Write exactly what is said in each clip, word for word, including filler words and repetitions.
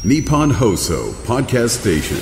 Nippon Hoso Podcast Station。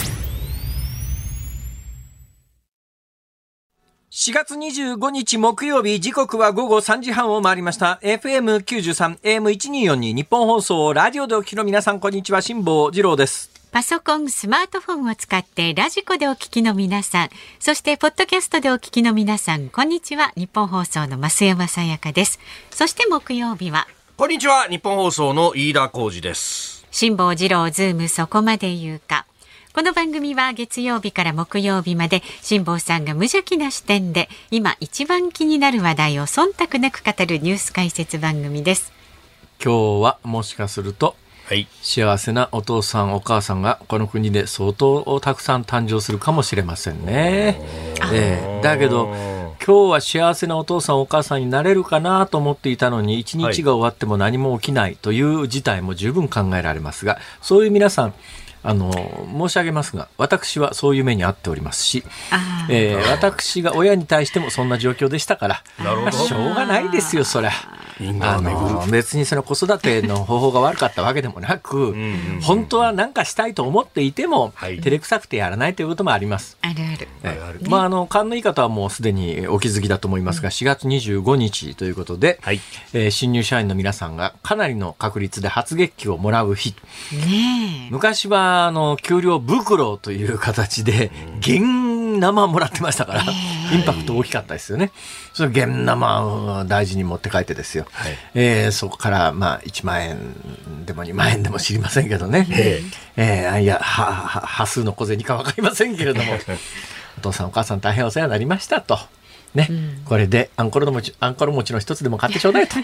しがつにじゅうごにち木曜日、時刻は午後さんじはんを回りました。エフエムきゅうじゅうさん、エーエムせんにひゃくよんじゅうに 日本放送、ラジオでお聞きの皆さん、こんにちは、辛坊治郎です。 パソコン、スマートフォンを使ってラジコでお聞きの皆さん、そしてポッドキャストでお聞きの皆さん、こんにちは。日本放送の増山さやかです。そして木曜日は、 こんにちは。日本放送の飯田浩司です。 辛坊治郎ズームそこまで言うか。この番組は月曜日から木曜日まで辛坊さんが無邪気な視点で今一番気になる話題を忖度なく語るニュース解説番組です。 今日はもしかすると、はい、幸せなお父さんお母さんがこの国で相当たくさん誕生するかもしれませんね。えー、だけど今日は幸せなお父さんお母さんになれるかなと思っていたのに、一日が終わっても何も起きないという事態も十分考えられますが、そういう皆さん、あの申し上げますが、私はそういう目に遭っておりますし、えー、私が親に対してもそんな状況でしたから、まあ、しょうがないですよ、そりゃ。あの別にその子育ての方法が悪かったわけでもなく、うんうんうん、本当は何かしたいと思っていても、はい、照れくさくてやらないということもあります。 あるある、 えーね、まあ、あの勘のいい方はもうすでにお気づきだと思いますが、しがつにじゅうごにちということで、はい、えー、新入社員の皆さんがかなりの確率で初月給をもらう日、ね、昔はあの給料袋という形で現生もらってましたから、インパクト大きかったですよね。その現生を大事に持って帰ってですよ、はい、えー、そこからまあいちまんえんでもにまんえんでも知りませんけどね、えー、いやはは端数の小銭か分かりませんけれどもお父さんお母さん大変お世話になりましたとね、うん、これであんころの餅、あんころ餅の一つでも買ってちょうだいと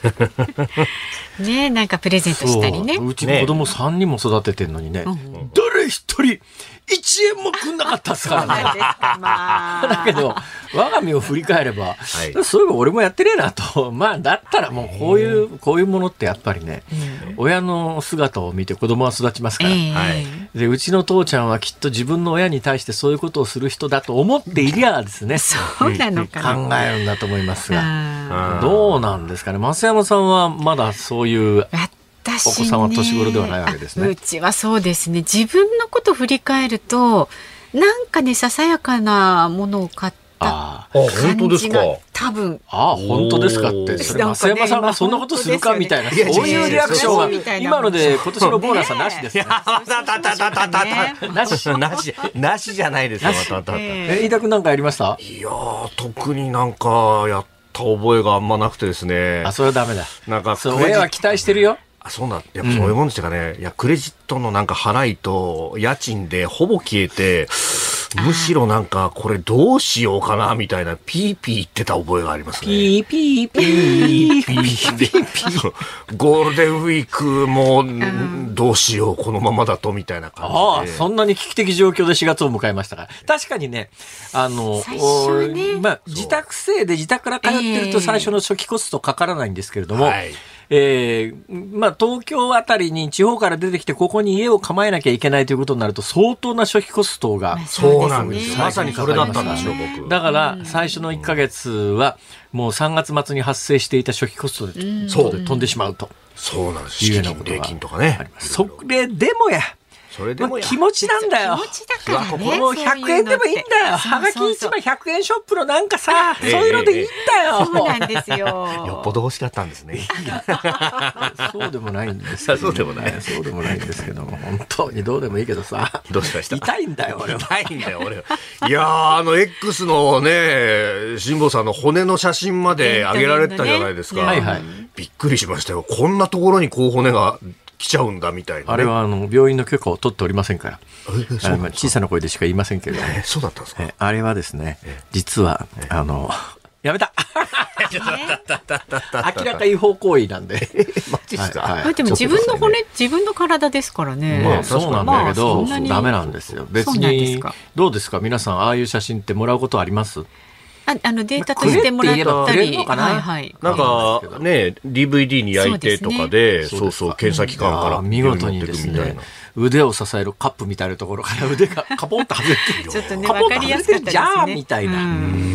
ね、なんかプレゼントしたりね。 う, うちの子供さんにんも育ててるのにね、うん、誰一人いちえんもくんなかったっすからねだけど我が身を振り返れば、はい、そういえば俺もやってねえなとまあだったらもうこういうこういうものってやっぱりね、親の姿を見て子供は育ちますから、えーはい、でうちの父ちゃんはきっと自分の親に対してそういうことをする人だと思っていりゃですねそうなのかな、 考えるんだと思いますが、どうなんですかね。増山さんはまだそういうお子さんは年頃ではないわけですね。 うちはそうですね。自分のことを振り返るとなんかね、ささやかなものを買った感じが多分。 ああ、本当ですかって。それ増山さんがそんなことするかみたいな、そういうリアクションが今ので今年のボーナスはなしですね。 なしなしなしじゃないですよ。 え、飯田君なんかやりました？ いや特になんかやった覚えがあんまなくてですね。 あ、それはダメだ。 なんか親は期待してるよ。 あ、そうなん、やっぱそういうもんですかね、うん、いやクレジットのなんか払いと家賃でほぼ消えて、むしろなんかこれどうしようかなみたいなピーピー言ってた覚えがありますね。 ピーピーピーピーピーピーゴールデンウィークもどうしようこのままだとみたいな感じで。 ああ、そんなに危機的状況でしがつを迎えましたから。確かにね、あの、ね、まあ、自宅生で自宅から通ってると最初の初期コストかからないんですけれども、はい、えーまあ、東京あたりに地方から出てきてここに家を構えなきゃいけないということになると相当な初期コストが、 そうなんです、まさにそれだったんですよ僕。 だから最初のいっかげつはもうさんがつ末に発生していた初期コストで、うん、そうで飛んでしまうと。 そうなんです。資金礼金とかね。 それでもやそれでも気持ちなんだよ。 気持ちだからね。 もうひゃくえんでもいいんだよ。はがき市場ひゃくえんショップのなんかさ、そういうのでいいんだよ。 そうなんですよ。 よっぽど欲しかったんですね。 そうでもないんですけど、ね、 そうでもない。 そうでもないんですけども、本当にどうでもいいけどさ。 どうしました？ 痛いんだよ俺は。 痛いんだよ俺は。いやー、あの X のね、辛坊さんの骨の写真まで上げられてたじゃないですか。はいはい。びっくりしましたよ。こんなところにこう骨が来ちゃうんだみたいな、ね、 あれはあの病院の許可を取っておりませんから、あの小さな声でしか言いませんけれども、 えー、そうだったんですか。 えー、あれはですね、えー、実は、えー、あのやめた明らか違法行為なんでマジですか、 はいはい、でも自分の骨、自分の体ですからね、 まあ、そうなんだけど、まあ、ダメなんですよ別に。どうですか皆さん、ああいう写真ってもらうことあります？ ああのデータとしてもらったり、 はいはい、なんかね ディーブイディー に焼いてとかで、そうそう検査機関から見事にですね、腕を支えるカップみたいなところから腕がカポンと外れてちょっとね分かりやすかったですねじゃあみたいな、 うん、 そ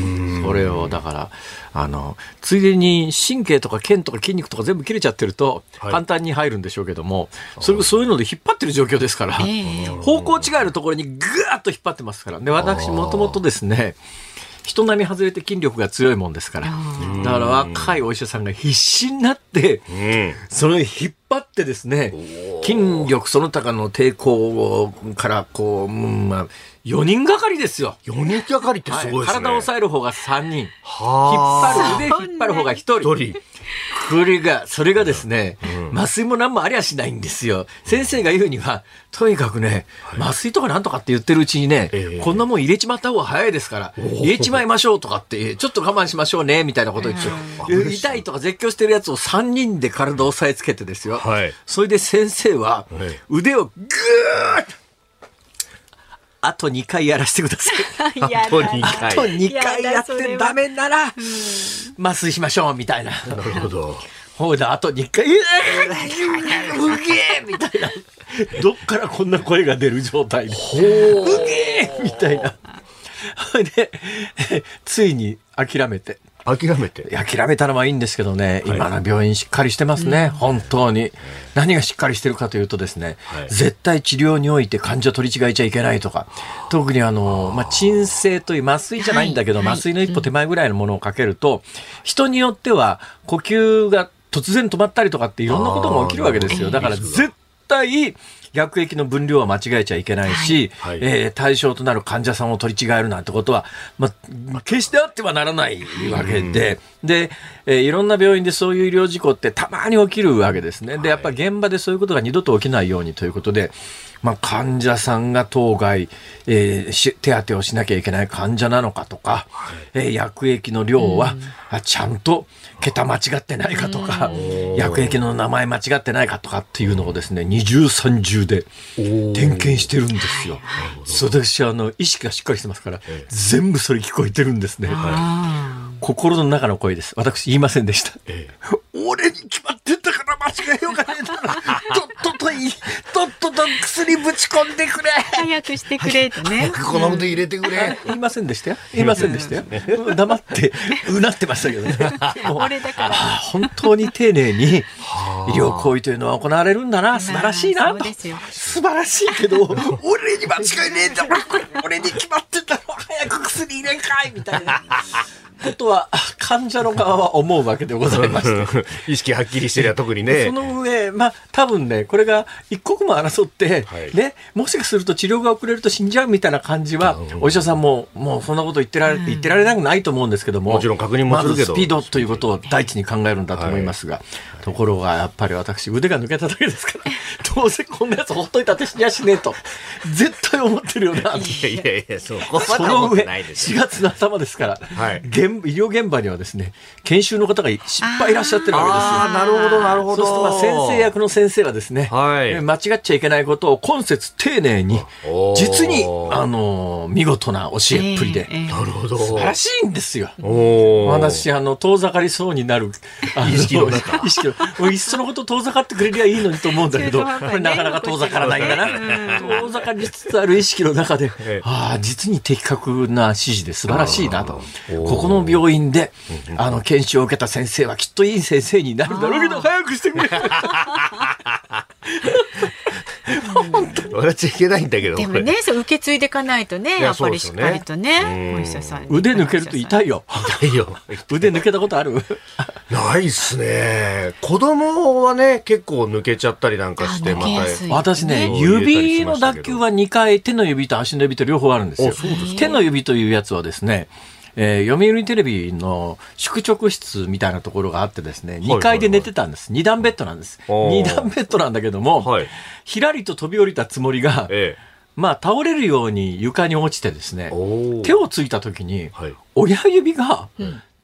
これをだからあのついでに神経とか腱とか筋肉とか全部切れちゃってると簡単に入るんでしょうけども、はい、それそういうので引っ張ってる状況ですから、えー、方向違いのところにぐーっと引っ張ってますから。で私もともとですね人並み外れて筋力が強いもんですから、だから若いお医者さんが必死になって、うん、それを引っ張ってですね、筋力その他の抵抗からこう、うんまあ、よにんがかりですよ。 よにんがかりってすごいですね。 はい、体を押さえる方がさんにん、引っ張る腕引っ張る方がひとり。これが、それがですね、うん、麻酔も何もありゃしないんですよ。先生が言うには、とにかくね、麻酔とかなんとかって言ってるうちにね、えー、こんなもん入れちまった方が早いですから、入れちまいましょうとかって、ちょっと我慢しましょうね、みたいなことを言って、えー、痛いとか絶叫してるやつをさんにんで体を押さえつけてですよ。はい、それで先生は、腕をぐーっと、あとにかいやらせてください。あとにかい。あとにかいやってダメなら、麻酔しましょう、みたいな。 なるほど。 ほうだ、あとにかい、うげえみたいな。どっからこんな声が出る状態で。うげえみたいな。で、ついに諦めて。 諦めて諦めたのはいいんですけどね、はい、今の病院しっかりしてますね、うん、本当に。何がしっかりしてるかというとですね、はい、絶対治療において患者取り違えちゃいけないとか、特にあの、まあ、鎮静という麻酔じゃないんだけど、はいはい、麻酔の一歩手前ぐらいのものをかけると、うん、人によっては呼吸が突然止まったりとかっていろんなことが起きるわけですよ。だから絶対薬液の分量は間違えちゃいけないし、はいはい、えー、対象となる患者さんを取り違えるなんてことは、まあ、決してあってはならないわけで、うん、で、えー、いろんな病院でそういう医療事故ってたまに起きるわけですね。で、やっぱり現場でそういうことが二度と起きないようにということで、まあ、患者さんが当該、えー、手当てをしなきゃいけない患者なのかとか、はい、えー、薬液の量は、うん、ちゃんと桁間違ってないかとか、薬液の名前間違ってないかとかっていうのをですね、二重三重で点検してるんですよ。私はあの意識がしっかりしてますから、ええ、全部それ聞こえてるんですね。はい、心の中の声です。私言いませんでした。ええ、俺に決まってたから間違えようがねえだろ。とっとといい、とっとと薬ぶち込んでくれ。 早くしてくれってね。 この腕入れてくれ。 言いませんでしたよ。言いませんでしたよ。黙ってうなってましたけどね。 俺だから。 本当に丁寧に医療行為というのは行われるんだな。素晴らしいなと。素晴らしいけど、俺に間違いねえんだ。俺に決まってたの。早く薬入れんかいみたいな。ことは患者の側は思うわけでございまして意識はっきりしてりゃ特にね。 その上、まあ多分ね、これが一刻も争って、はい、ね、もしかすると治療が遅れると死んじゃうみたいな感じは、うん、お医者さんももうそんなこと言ってられ、うん、言ってられなくないと思うんですけども、 もちろん確認もするけど、 まずスピードということを第一に考えるんだと思いますが、はい、ところがやっぱり私腕が抜けただけですからどうせこんなやつほっといたって死にやしねえと絶対思ってるよな。いやいやいや、そこまで思ってないです。 しがつの頭ですから、はい、現医療現場にはですね、研修の方がいっぱいいらっしゃってるわけですよ。 ああ、なるほどなるほど。 そうするとまあ先生役の先生がですね、はい、間違っちゃいけないことを今節丁寧に実にあの見事な教えっぷりで、えーえー、 なるほど、 素晴らしいんですよ。私あの遠ざかりそうになるあの意識の中意識のいっそのこと遠ざかってくれりゃいいのにと思うんだけど、これなかなか遠ざからないんだな。遠ざかりつつある意識の中で、ああ実に的確な指示で素晴らしいなと。ここの病院であの研修を受けた先生はきっといい先生になるだろうけど早くしてくれ。 笑っちゃいけないんだけど、 でもね、そう受け継いでいかないとね、やっぱりしっかりとね、お医者さん腕抜けると痛いよ。 痛いよ。 腕抜けたことある？ ないっすね。子供はね結構抜けちゃったりなんかしてまた。 私ね、指の脱臼はにかい、手の指と足の指と両方あるんですよ。手の指というやつはですね、えー、読売テレビの宿直室みたいなところがあってですね、にかいで寝てたんです。に段ベッドなんです。に段ベッドなんだけども、はい、ひらりと飛び降りたつもりが、ええ、まあ倒れるように床に落ちてですね、手をついた時に、はい、親指が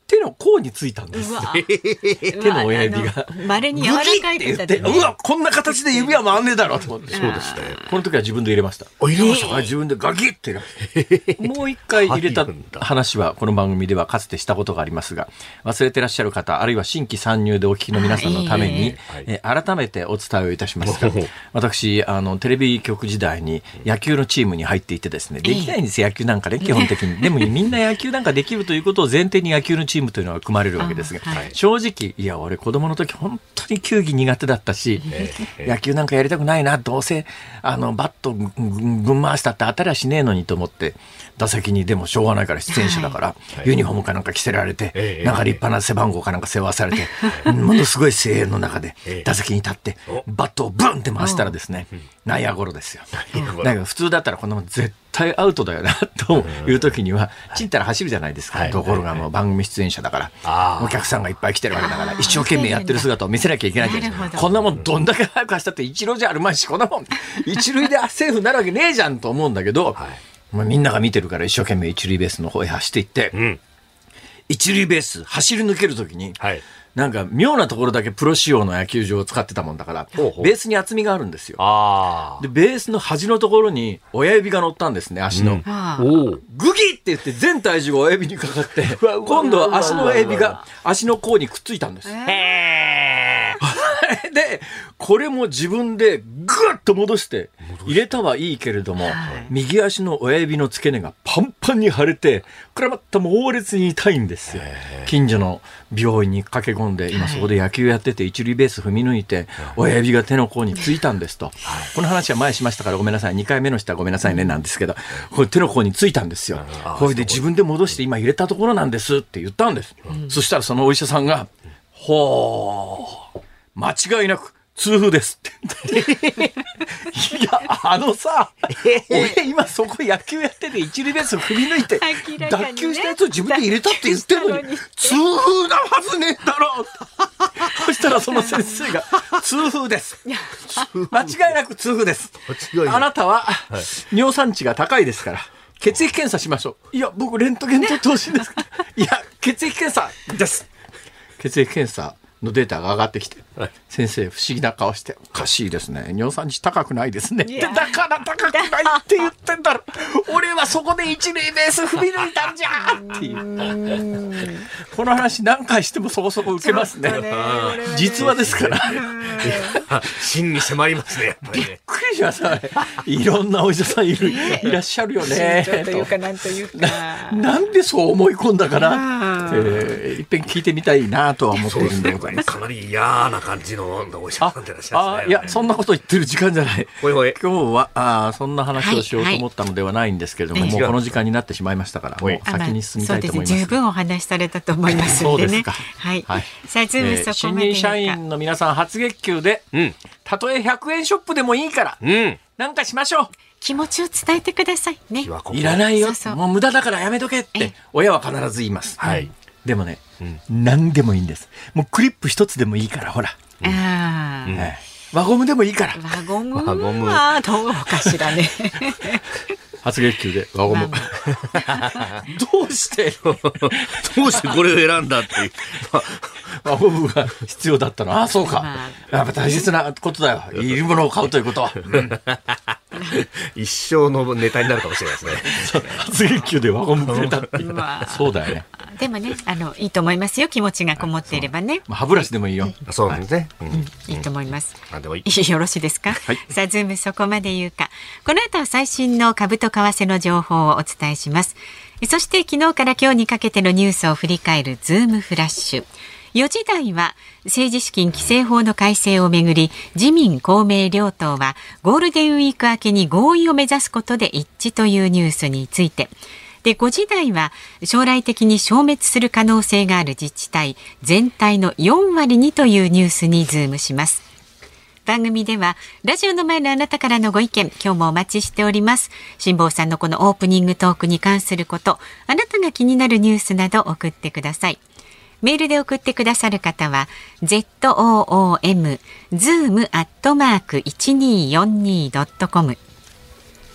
手の甲についたんです。手の親指が稀に柔らかい方で、ね、 うわこんな形で指は回んねえだろうと思って。 そうですね。 この時は自分で入れました。 あ、入れましたか。 自分でガキって入れました。もう一回入れた話はこの番組ではかつてしたことがありますが、忘れてらっしゃる方あるいは新規参入でお聞きの皆さんのために、えー、改めてお伝えをいたしますが、私あのテレビ局時代に野球のチームに入っていてですね、できないんですよ野球なんかね基本的に。でもみんな野球なんかできるということを前提に野球のチームというのは組まれるわけですが、はい、正直いや俺子供の時本当に球技苦手だったし、えー、野球なんかやりたくないな、どうせあのバットぐん回したって当たりはしねえのにと思って打席にでもしょうがないから出演者だから、はい、ユニフォームかなんか着せられて、えー、なんか立派な背番号かなんか背負わされて、えー、ものすごい声援の中で打席に立ってバットをブンって回したらですね、内野ゴロですよ。だから普通だったらこんなもん絶対アウトだよなという時にはちんたら走るじゃないですか、はい、ところがもう番組出演者だからお客さんがいっぱい来てるわけだから一生懸命やってる姿を見せなきゃいけないじゃないですか。こんなもんどんだけ早く走ったって一塁じゃあるまいし、こんなもん一塁でセーフになるわけねえじゃんと思うんだけど、はい、まあ、みんなが見てるから一生懸命一塁ベースの方へ走っていって、うん、一塁ベース走り抜ける時に、はい、なんか妙なところだけプロ仕様の野球場を使ってたもんだからほうほうベースに厚みがあるんですよ。あでベースの端のところに親指が乗ったんですね、足の、うん、おグギって言って全体重が親指にかかって今度は足の親指が足の甲にくっついたんです。へーでこれも自分でグッと戻して入れたはいいけれども、はい、右足の親指の付け根がパンパンに腫れてこれまた猛烈に痛いんですよ。近所の病院に駆け込んで今そこで野球やってて一塁ベース踏み抜いて親指が手の甲についたんですと、この話は前しましたからごめんなさい、にかいめの人はごめんなさいねなんですけど、これ手の甲についたんですよ。これで自分で戻して今入れたところなんですって言ったんです、うん、そしたらそのお医者さんがほー間違いなく痛風ですっていやあのさ、俺今そこ野球やってて一塁ベースを踏み抜いて、ね、脱臼したやつを自分で入れたって言ってるのに痛風なはずねえだろうそしたらその先生が痛風です間違いなく痛風です、あなたは尿酸値が高いですから血液検査しましょう。いや僕レントゲン取ってほしいんですいや血液検査です。血液検査のデータが上がってきて、はい、先生不思議な顔しておかしいですね、尿酸値高くないですねってだから高くないって言ってんだろ俺はそこで一塁ベース踏み抜いたんじゃっていうこの話何回してもそこそこ受けますね、ね実話ですから真に迫りますねやっぱりね。びっくりしましたねいろんなお医者さんいるいらっしゃるよねというかなんというかな, なんでそう思い込んだかな、えー、いっぺん聞いてみたいなとは思っているんでございます。 かなり嫌な感じのお医者さんでいらっしゃいますね。 ああいやそんなこと言ってる時間じゃないほいほい今日はあそんな話をしようと思ったのではないんですけれども、はいはい、もうこの時間になってしまいましたから、もう先に進みたいと思います。 そうですね、十分お話しされたと思いますのでね。そうですか、はいはい、さあズームそこまで、えー、新任社員の皆さん初月給で、うん、たとえひゃくえんショップでもいいから、うん、なんかしましょう。 気持ちを伝えてくださいね。 いらないよ、そうそうもう無駄だからやめとけって親は必ず言います、はい、でもね、うん、何でもいいんです。もうクリップ一つでもいいからほら、うんあうんはい、輪ゴムでもいいから。 輪ゴムはどうかしらね初月給で輪ゴム、まあ、どうしてどうしてこれを選んだっていう輪ゴムが必要だったの。ああそうか、まあ、やっぱ大切なことだよ、いるものを買うということは、うん、 一生のネタになるかもしれないですね初月給で輪ゴムくれたっていう、まあ、そうだよね。 でもねあのいいと思いますよ、気持ちがこもっていればね。 まあ、歯ブラシでもいいよ、 うん、そうですね、 はいうん、いいと思います、 うん、でもいいよろしいですか、はい、さあズームそこまで言うか。この後は最新の株と為替の情報をお伝えします。そして昨日から今日にかけてのニュースを振り返るズームフラッシュ。よじ台は政治資金規正法の改正をめぐり、自民公明両党はゴールデンウィーク明けに合意を目指すことで一致というニュースについて、でごじ台は将来的に消滅する可能性がある自治体全体のよんわりにというニュースにズームします。番組ではラジオの前のあなたからのご意見今日もお待ちしております。辛坊さんのこのオープニングトークに関すること、あなたが気になるニュースなど送ってください。メールで送ってくださる方は ズーム ズーム アットマーク いちにーよんにー ドットコム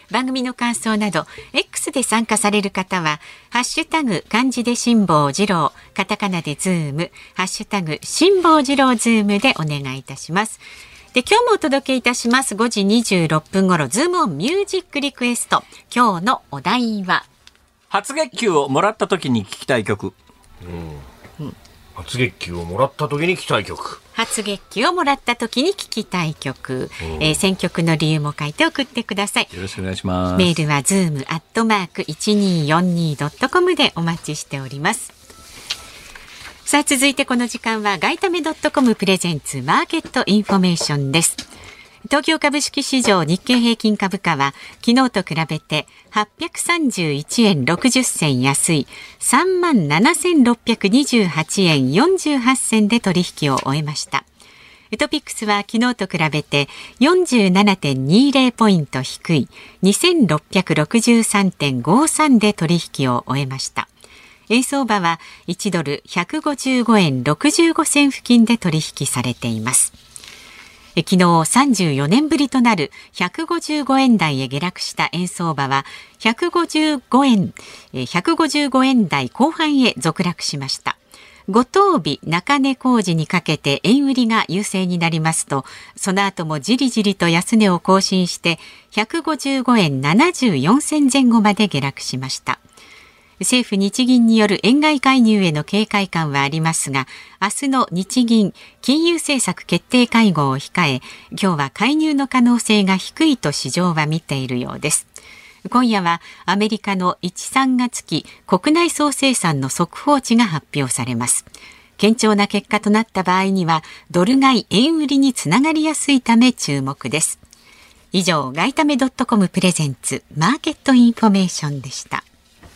番組の感想など X で参加される方はハッシュタグ漢字で辛坊治郎、カタカナでズーム、ハッシュタグ辛坊治郎ズームでお願いいたします。で、今日もお届けいたします。ごじにじゅうろっぷん頃ズームオンミュージックリクエスト。今日のお題は初月給をもらった時に聞きたい曲。 うんうん、初月給をもらった時に聞きたい曲。 初月給をもらった時に聞きたい曲、えー、選曲の理由も書いて送ってください。 よろしくお願いします。 メールは ズームアットマークいちにーよんにードットコム でお待ちしております。さあ、続いてこの時間は外為ドットコムプレゼンツマーケットインフォメーションです。東京株式市場日経平均株価は昨日と比べてはっぴゃくさんじゅういちえんろくじゅっせん安い さんまんななせんろっぴゃくにじゅうはちえんよんじゅうはち銭で取引を終えました。トピックスは昨日と比べて よんじゅうななてんにじゅうポイント低い にせんろっぴゃくろくじゅうさんてんごさんで取引を終えました。円相場はいちドルひゃくごじゅうごえんろくじゅうご銭付近で取引されています。昨日さんじゅうよねんぶりとなるひゃくごじゅうごえん台へ下落した円相場はひゃくごじゅうごえん、ひゃくごじゅうごえん台後半へ続落しました。五等日中値工事にかけて円売りが優勢になりますと、その後もじりじりと安値を更新してひゃくごじゅうごえんななじゅうよん銭前後まで下落しました。政府日銀による円買い介入への警戒感はありますが、明日の日銀金融政策決定会合を控え、今日は介入の可能性が低いと市場は見ているようです。今夜はアメリカのいち、さんがつ期国内総生産の速報値が発表されます。堅調な結果となった場合にはドル買い円売りにつながりやすいため注目です。以上、外為 .com プレゼンツマーケットインフォメーションでした。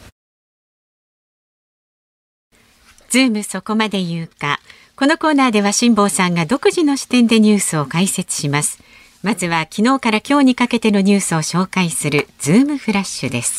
ズームそこまで言うか。このコーナーでは辛坊さんが独自の視点でニュースを解説します。まずは昨日から今日にかけてのニュースを紹介するズームフラッシュです。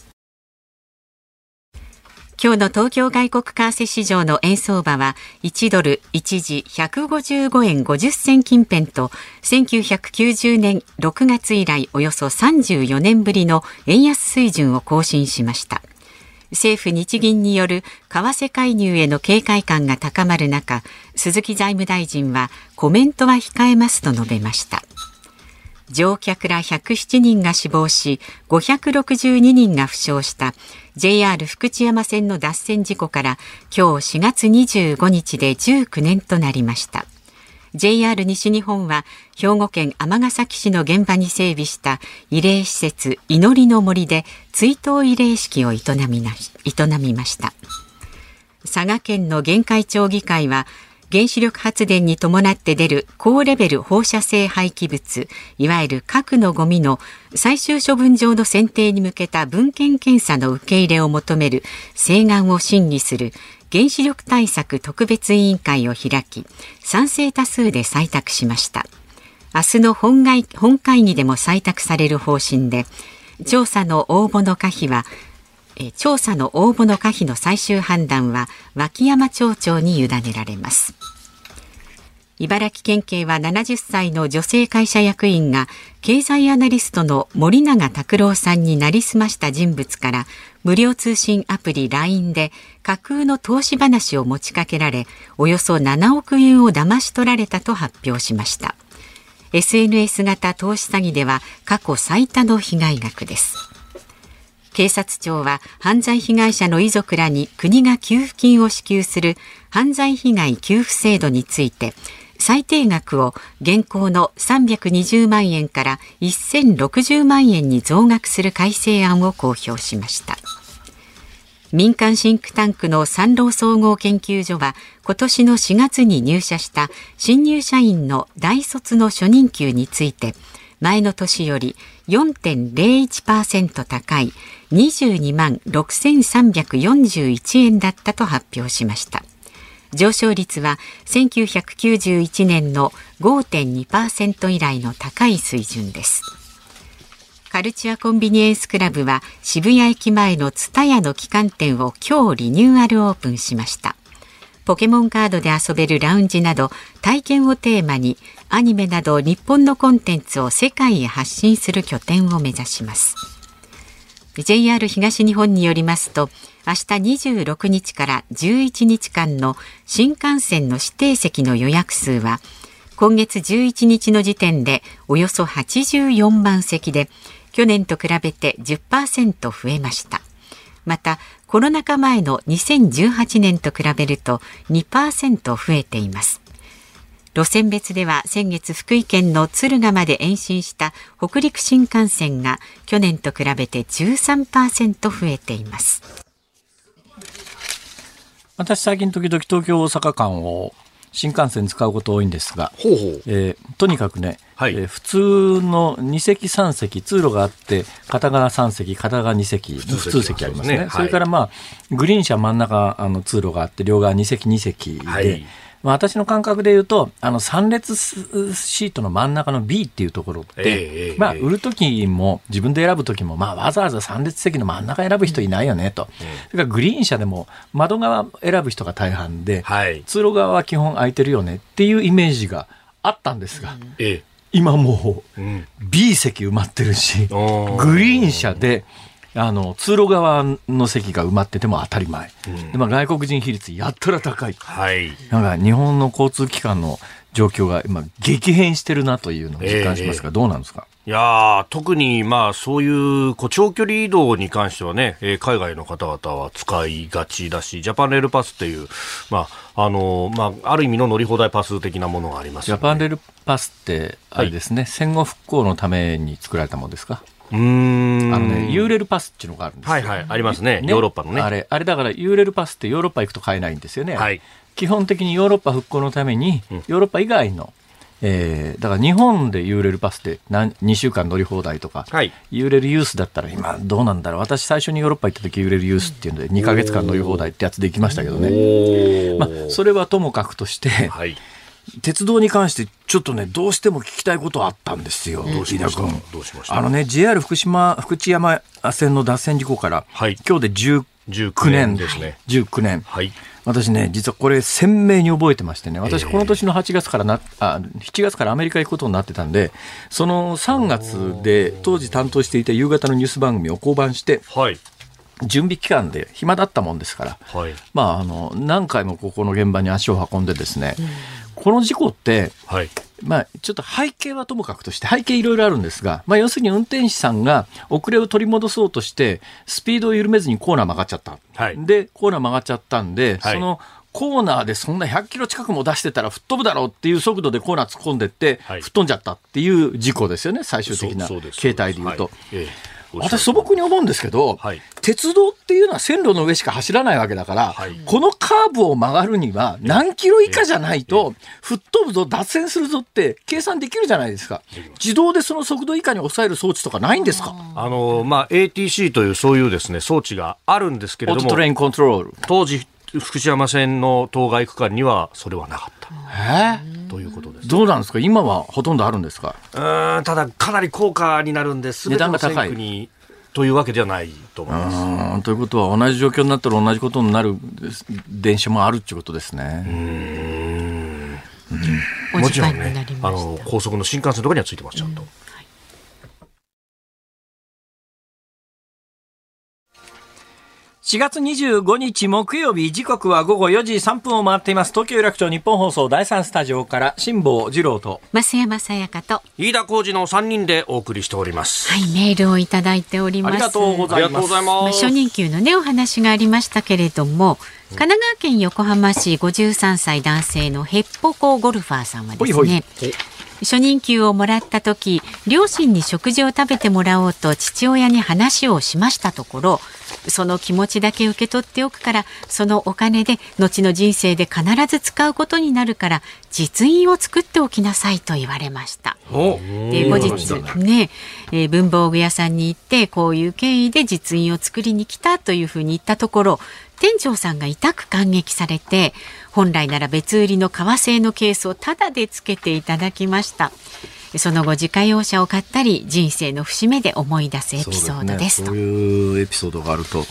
今日の東京外国為替市場の円相場はいちドル一時ひゃくごじゅうごえんごじゅっ銭近辺とせんきゅうひゃくきゅうじゅうねんろくがつ以来およそさんじゅうよねんぶりの円安水準を更新しました。政府日銀による為替介入への警戒感が高まる中、鈴木財務大臣はコメントは控えますと述べました。乗客らひゃくななにんが死亡し、ごひゃくろくじゅうににんが負傷した ジェイアール 福知山線の脱線事故から今日しがつにじゅうごにちでじゅうきゅうねんとなりました。ジェイアール 西日本は兵庫県尼崎市の現場に整備した慰霊施設祈りの森で追悼慰霊式を営みなし、営みました。佐賀県の玄海町議会は原子力発電に伴って出る高レベル放射性廃棄物、いわゆる核のゴミの最終処分場の選定に向けた文献検査の受け入れを求める請願を審議する原子力対策特別委員会を開き、賛成多数で採択しました。明日の本会、本会議でも採択される方針で、調査の応募の可否は、え調査の応募の可否の最終判断は脇山町長に委ねられます。茨城県警はななじゅっさいの女性会社役員が経済アナリストの森永卓郎さんになりすました人物から無料通信アプリ ライン で架空の投資話を持ちかけられ、およそななおくえんを騙し取られたと発表しました。 エスエヌエス 型投資詐欺では過去最多の被害額です。警察庁は犯罪被害者の遺族らに国が給付金を支給する犯罪被害給付制度について、最低額を現行のさんびゃくにじゅうまんえんからせんろくじゅうまんえんに増額する改正案を公表しました。民間シンクタンクの産労総合研究所は今年のしがつに入社した新入社員の大卒の初任給について、前の年より よんてんぜろいちパーセント 高いにじゅうにまんろくせんさんびゃくよんじゅういちえんだったと発表しました。上昇率はせんきゅうひゃくきゅうじゅういちねんの ごてんにパーセント 以来の高い水準です。カルチュアコンビニエンスクラブは渋谷駅前のツタヤの旗艦店を今日リニューアルオープンしました。 ポケモンカードで遊べるラウンジなど体験をテーマにアニメなど日本のコンテンツを世界へ発信する拠点を目指します。 ジェイアール 東日本によりますと、明日にじゅうろくにちからじゅういちにちかんの新幹線の指定席の予約数は今月じゅういちにちの時点でおよそはちじゅうよんまんせきで、去年と比べて じゅっパーセント 増えました。またコロナ禍前のにせんじゅうはちねんと比べると にパーセント 増えています。路線別では先月福井県の敦賀まで延伸した北陸新幹線が去年と比べて じゅうさんパーセント 増えています。 私最近時々東京大阪間を新幹線使うこと多いんですが、 ほうほう、 えー、とにかくね、 はい、 えー、普通のにせきさんせき通路があって片側さんせき片側にせき普通席ありますね、はい、それからまあグリーン車真ん中あの通路があって両側にせきにせきで、はい、まあ、私の感覚で言うとあのさん列シートの真ん中の B っていうところって、えーまあ、売るときも自分で選ぶときも、まあ、わざわざさん列席の真ん中選ぶ人いないよねと、うん、それからグリーン車でも窓側選ぶ人が大半で、はい、通路側は基本空いてるよねっていうイメージがあったんですが、えー、今もう B 席埋まってるし、うん、グリーン車であの通路側の席が埋まってても当たり前、うんでまあ、外国人比率やったら高い、はい、なんか日本の交通機関の状況が今激変してるなというのを実感しますが、えー、どうなんですか。 いや特にまあそういうこう長距離移動に関してはね、えー、海外の方々は使いがちだし、ジャパンレールパスっていう、まああのまあ、ある意味の乗り放題パス的なものがあります、ね、 ジャパンレールパスってあれですね、はい、戦後復興のために作られたものですか。 うーんあのね、ユーレルパスっていうのがあるんですよ。 はいはい、ありますね、ねヨーロッパのね。 あれ、あれだからユーレルパスってヨーロッパ行くと買えないんですよね。はい、基本的にヨーロッパ復興のために、うん、ヨーロッパ以外の、えー、だから日本でユーレルパスって何にしゅうかん乗り放題とか、はい、ユーレルユースだったら今どうなんだろう。私最初にヨーロッパ行った時ユーレルユースっていうのでにかげつかん乗り放題ってやつで行きましたけどね。まあ、それはともかくとして、はい、鉄道に関してちょっとねどうしても聞きたいことあったんですよ。 どうしました？どうしました？ あのね ジェイアール 福島福知山線の脱線事故から、はい、今日でじゅうきゅうねんですね。じゅうきゅうねん、はい、私ね実はこれ鮮明に覚えてましてね、私この年のはちがつからなあしちがつからアメリカ行くことになってたんで、そのさんがつで当時担当していた夕方のニュース番組を降板して、はい、準備期間で暇だったもんですから、はい、まあ、あの何回もここの現場に足を運んでですね、うん、この事故って、はい、まあ、ちょっと背景はともかくとして背景いろいろあるんですが、まあ、要するに運転手さんが遅れを取り戻そうとしてスピードを緩めずにコーナー曲がっちゃった、はい、でコーナー曲がっちゃったんで、はい、そのコーナーでそんなひゃっキロ近くも出してたら吹っ飛ぶだろうっていう速度でコーナー突っ込んでって、はい、吹っ飛んじゃったっていう事故ですよね、最終的な形態でいうと。私素朴に思うんですけど、はい、鉄道っていうのは線路の上しか走らないわけだから、はい、このカーブを曲がるには何キロ以下じゃないと吹っ飛ぶぞ脱線するぞって計算できるじゃないですか。自動でその速度以下に抑える装置とかないんですか。 あの、まあ、エーティーシー というそういうですね装置があるんですけれども、 オートトレインコントロール、 当時福知山線の当該区間にはそれはなかった。 えーということです。 どうなんですか、今はほとんどあるんですか。 うーん、ただかなり高価になるんです。 値段が高いにというわけではないと思います。 ということは同じ状況になったら同じことになる電車もあるっていうことですね。うーん、うん、もちろんね、あの高速の新幹線とかにはついてますちゃんと、うん、 しがつにじゅうごにち木曜日、時刻はごごよじさんぷんを回っています。東京有楽町日本放送だいさんスタジオから辛坊治郎と増山さやかと飯田浩司のさんにんでお送りしております。 はい、メールをいただいております。 ありがとうございます。まあ、初任給のねお話がありましたけれども、神奈川県横浜市ごじゅうさんさい男性のヘッポコゴルファーさんはですね、ほいほい、初任給をもらった時、両親に食事を食べてもらおうと父親に話をしましたところ、その気持ちだけ受け取っておくから、そのお金で後の人生で必ず使うことになるから実印を作っておきなさいと言われました。で後日ね、えー、文房具屋さんに行ってこういう経緯で実印を作りに来たというふうに言ったところ、店長さんが痛く感激されて、本来なら別売りの革製のケースをタダでつけていただきました。その後自家用車を買ったり人生の節目で思い出すエピソードです。 そうですね、そういうエピソードがあると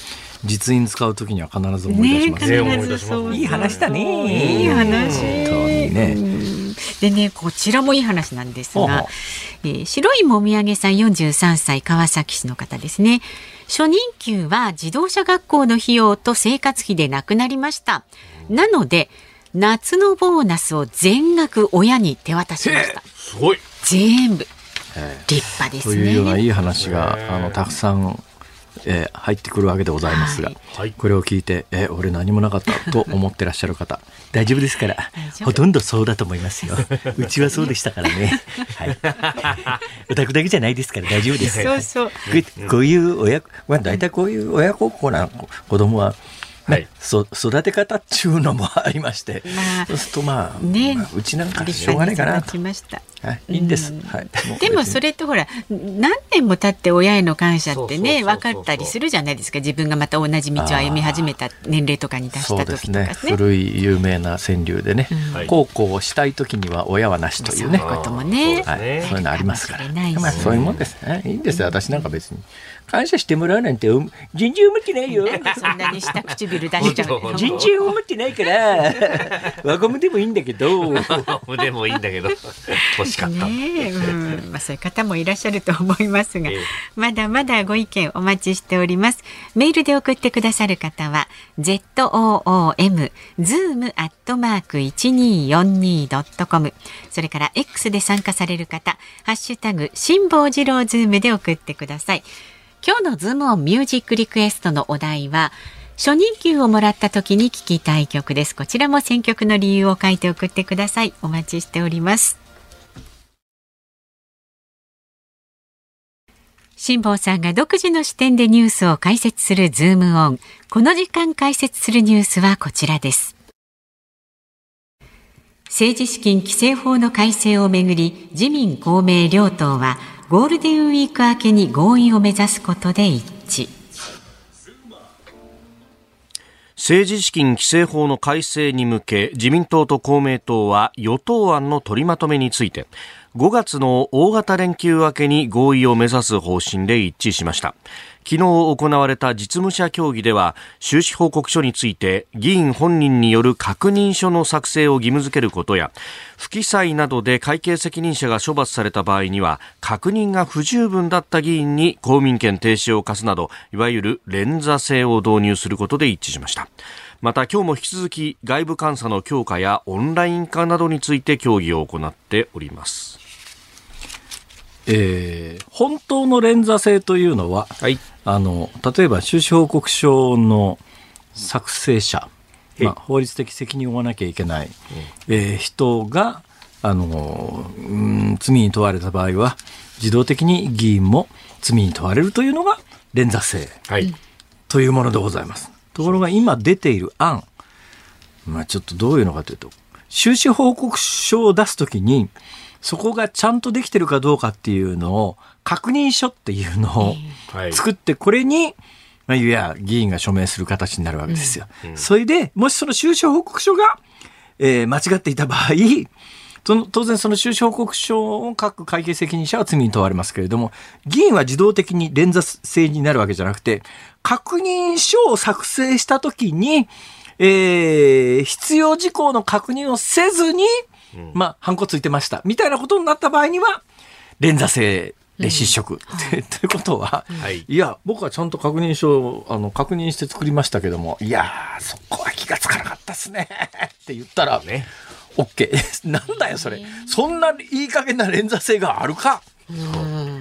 実印使うときには必ず思い出しますね。 ね、必ずそう。 いい話だね。 いい話。 本当にね。 でね、こちらもいい話なんですが、えー、白いもみあげさんよんじゅうさんさい川崎市の方ですね。初任給は自動車学校の費用と生活費でなくなりました。なので夏のボーナスを全額親に手渡しました。 すごい。 全部立派ですね。 というようないい話があのたくさん、えー、入ってくるわけでございますが、はい、これを聞いて、えー、俺何もなかったと思ってらっしゃる方大丈夫ですからほとんどそうだと思いますよ。うちはそうでしたからね、はい、お宅だけじゃないですから大丈夫です。 そうそう、 こ, こういう親、まあ、大体こういう親孝行な子供ははい、そ育て方っちゅうのもありまして、まあ、そうするとまあ、ね、まあ、うちなんかしょうがないかなと。はい、いいんです、はい、もでもそれってほら何年も経って親への感謝ってね分かったりするじゃないですか。自分がまた同じ道を歩み始めた年齢とかに達した時とか ね, ね古い有名な川柳でね、うん、孝行をしたい時には親はなしというね、 そういうこともね、 はい、そういうのありますから、まあ、そういうもんですね。いいんですよ。私なんか別に感謝してもらうなんて人事思ってないよ。 なんでそんなに下唇出しちゃう人事思ってないから輪ゴムでもいいんだけど輪ゴムでもいいんだけど欲しかった、 ね、うん、まあ、そういう方もいらっしゃると思いますが、えー、まだまだご意見お待ちしております。メールで送ってくださる方は ズーム ズーム アットマーク いちにーよんにー ドットコム、 それから X で参加される方ハッシュタグ辛坊治郎ズームで送ってください。今日のズームオンミュージックリクエストのお題は初任給をもらった時に聴きたい曲です。こちらも選曲の理由を書いて送ってください。お待ちしております。辛坊さんが独自の視点でニュースを解説するズームオン。この時間解説するニュースはこちらです。政治資金規正法の改正をめぐり自民公明両党はゴールデンウィーク明けに合意を目指すことで一致。 政治資金規正法の改正に向け自民党と公明党は与党案の取りまとめについてごがつの大型連休明けに合意を目指す方針で一致しました。昨日行われた実務者協議では収支報告書について議員本人による確認書の作成を義務付けることや不記載などで会計責任者が処罰された場合には確認が不十分だった議員に公民権停止を課すなどいわゆる連座制を導入することで一致しました。また今日も引き続き外部監査の強化やオンライン化などについて協議を行っております。 えー、本当の連座制というのは、はい、あの例えば収支報告書の作成者、まあ、法律的責任を負わなきゃいけない、えー、人があの、うん、罪に問われた場合は自動的に議員も罪に問われるというのが連座制、はい、というものでございます。ところが今出ている案、まあ、ちょっとどういうのかというと収支報告書を出すときにそこがちゃんとできてるかどうかっていうのを確認書っていうのを作ってこれに、まあ、いや議員が署名する形になるわけですよ、うんうん、それでもしその収支報告書が、えー、間違っていた場合その当然その収支報告書を書く会計責任者は罪に問われますけれども議員は自動的に連座制になるわけじゃなくて確認書を作成したときに、えー、必要事項の確認をせずにうん、まあ、ハンコついてましたみたいなことになった場合には連座制で失職、うん、ということは、はい、いや僕はちゃんと確認書をあの確認して作りましたけどもいやそこは気がつかなかったですねって言ったらね OK なんだよそれそんないい加減な連座制があるか、うん、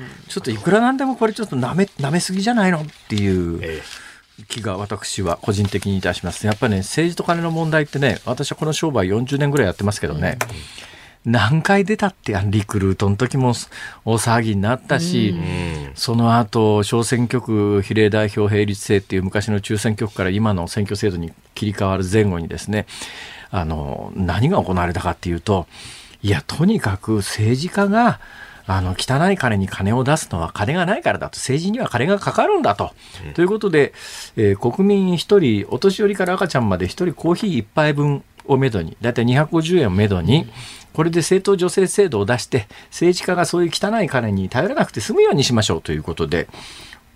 ちょっといくらなんでもこれちょっとなめ、なめすぎじゃないのっていう、ええ気が私は個人的にいたします。やっぱりね政治と金の問題ってね私はこの商売よんじゅうねんぐらいやってますけどね、うん、何回出たってリクルートの時も大騒ぎになったし、うん、その後小選挙区比例代表並立制っていう昔の中選挙区から今の選挙制度に切り替わる前後にですねあの何が行われたかっていうといやとにかく政治家があの汚い金に金を出すのは金がないからだと政治には金がかかるんだと、うん、ということで、えー、国民一人お年寄りから赤ちゃんまで一人コーヒー一杯分をめどにだいたいにひゃくごじゅうえんをめどに、うん、これで政党助成制度を出して政治家がそういう汚い金に頼らなくて済むようにしましょうということで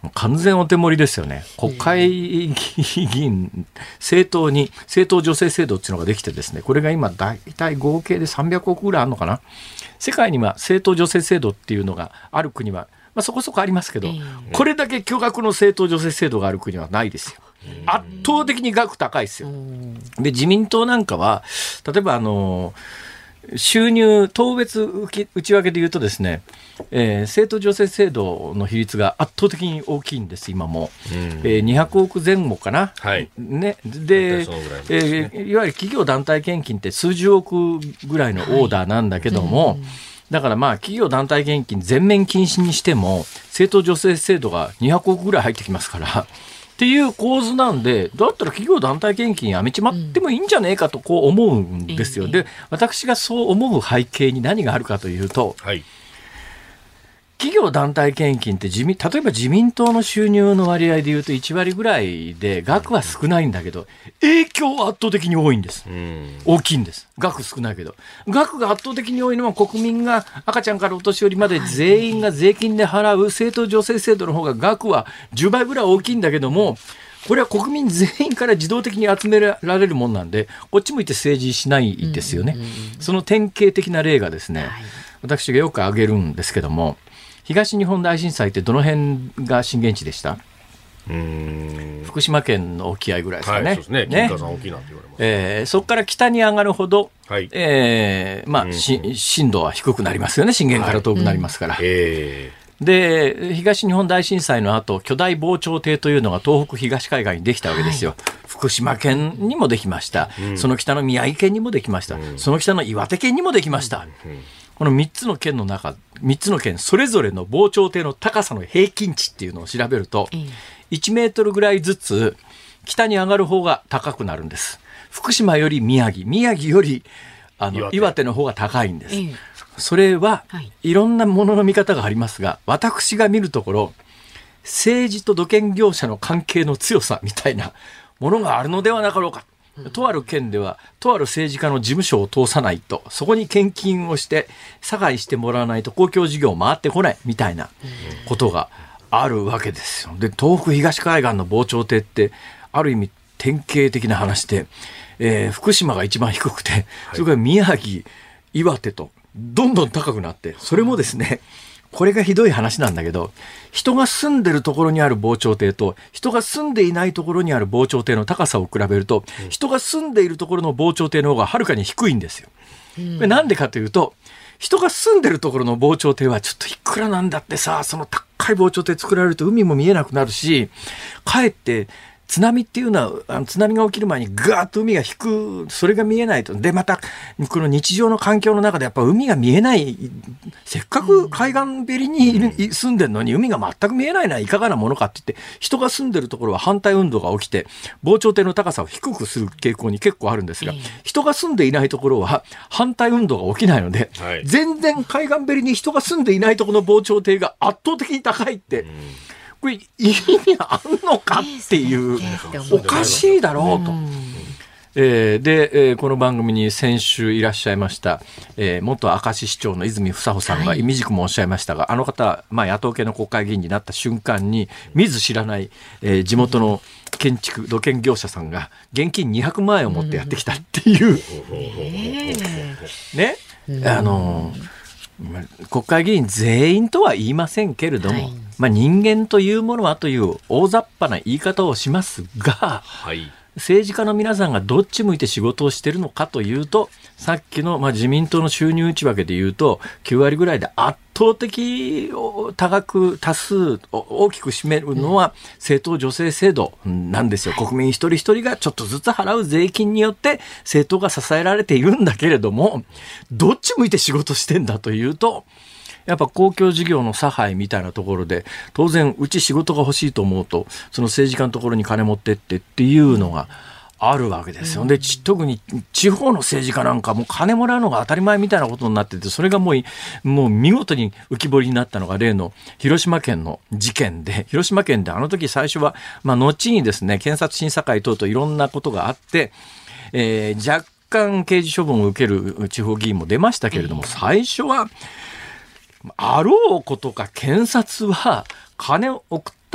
完全お手盛りですよね。国会議員、政党に政党助成制度っていうのができてですね、これが今大体合計でさんびゃくおくぐらいあるのかな。世界には政党助成制度っていうのがある国は、まあ、そこそこありますけど、これだけ巨額の政党助成制度がある国はないですよ。圧倒的に額高いですよ。で、自民党なんかは例えばあの収入党別内訳で言うとですね、えー、政党助成制度の比率が圧倒的に大きいんです今も、うんえー、にひゃくおくぜん後かな、はいね、で、ねえー、いわゆる企業団体献金って数十億ぐらいのオーダーなんだけども、はいうん、だからまあ企業団体献金全面禁止にしても政党助成制度がにひゃくおくぐらい入ってきますからっていう構図なんで、だったら企業団体献金やめちまってもいいんじゃねえかとこう思うんですよ。で、私がそう思う背景に何があるかというと、はい、企業団体献金って自民、例えば自民党の収入の割合でいうといちわりぐらいで額は少ないんだけど影響は圧倒的に多いんです。大きいんです。額少ないけど額が圧倒的に多いのは国民が赤ちゃんからお年寄りまで全員が税金で払う政党助成制度の方が額はじゅうばいぐらい大きいんだけども、これは国民全員から自動的に集められるもんなんでこっち向いて政治しないですよね。その典型的な例がですね、私がよく挙げるんですけども、東日本大震災ってどの辺が震源地でした？うーん福島県の沖合ぐらいですかね。はい、そうですね。金華山沖なんて言われます。えー、そこから北に上がるほど、はいえーまあ、し震度は低くなりますよね。震源から遠くなりますから。はいうんで東日本大震災の後巨大防潮堤というのが東北東海岸にできたわけですよ、はい、福島県にもできました、うん、その北の宮城県にもできました、うん、その北の岩手県にもできました、うん、このみっつの県の中みっつの県それぞれの防潮堤の高さの平均値っていうのを調べると、うん、いちメートルぐらいずつ北に上がる方が高くなるんです。福島より宮城宮城よりあの 岩手、岩手の方が高いんです、うんそれは、はい、いろんなものの見方がありますが、私が見るところ政治と土建業者の関係の強さみたいなものがあるのではなかろうか、うん、とある県ではとある政治家の事務所を通さないとそこに献金をして差配してもらわないと公共事業回ってこないみたいなことがあるわけですよ。で東北東海岸の防潮堤ってある意味典型的な話で、えー、福島が一番低くてそれから宮城岩手とどんどん高くなって、それもですね、これがひどい話なんだけど、人が住んでるところにある防潮堤と人が住んでいないところにある防潮堤の高さを比べると、人が住んでいるところの防潮堤の方がはるかに低いんですよ。これなんでかというと、人が住んでるところの防潮堤はちょっといくらなんだってさ、その高い防潮堤作られると海も見えなくなるし、かえって津波っていうのはあの津波が起きる前にガーッと海が引く、それが見えないと。でまたこの日常の環境の中でやっぱ海が見えない、せっかく海岸べりにいる、うん、住んでるのに海が全く見えないのはいかがなものかって言って、人が住んでるところは反対運動が起きて防潮堤の高さを低くする傾向に結構あるんですが、うん、人が住んでいないところは反対運動が起きないので、はい、全然海岸べりに人が住んでいないところの防潮堤が圧倒的に高いって、うんこれ意味あんのかっていうおかしいだろうと、えー、で、えー、この番組に先週いらっしゃいました、えー、元明石市長の泉房穂さんがいみじくもおっしゃいましたが、はい、あの方、まあ、野党系の国会議員になった瞬間に見ず知らない、えー、地元の建築土建業者さんが現金にひゃくまんえんを持ってやってきたっていう、うん、ね、あの国会議員全員とは言いませんけれども、はいまあ、人間というものはという大雑把な言い方をしますが、はい、政治家の皆さんがどっち向いて仕事をしているのかというと、さっきのまあ自民党の収入内訳でいうときゅうわりぐらいで圧倒的多額多数大きく占めるのは政党助成制度なんですよ。国民一人一人がちょっとずつ払う税金によって政党が支えられているんだけれども、どっち向いて仕事してんだというと、やっぱ公共事業の差配みたいなところで当然うち仕事が欲しいと思うとその政治家のところに金持ってってっていうのがあるわけですよ。で特に地方の政治家なんかもう金もらうのが当たり前みたいなことになってて、それがもう、もう見事に浮き彫りになったのが例の広島県の事件で、広島県であの時最初は、まあ、後にですね検察審査会等々いろんなことがあって、えー、若干刑事処分を受ける地方議員も出ましたけれども、最初はあろうことか検察は金を送った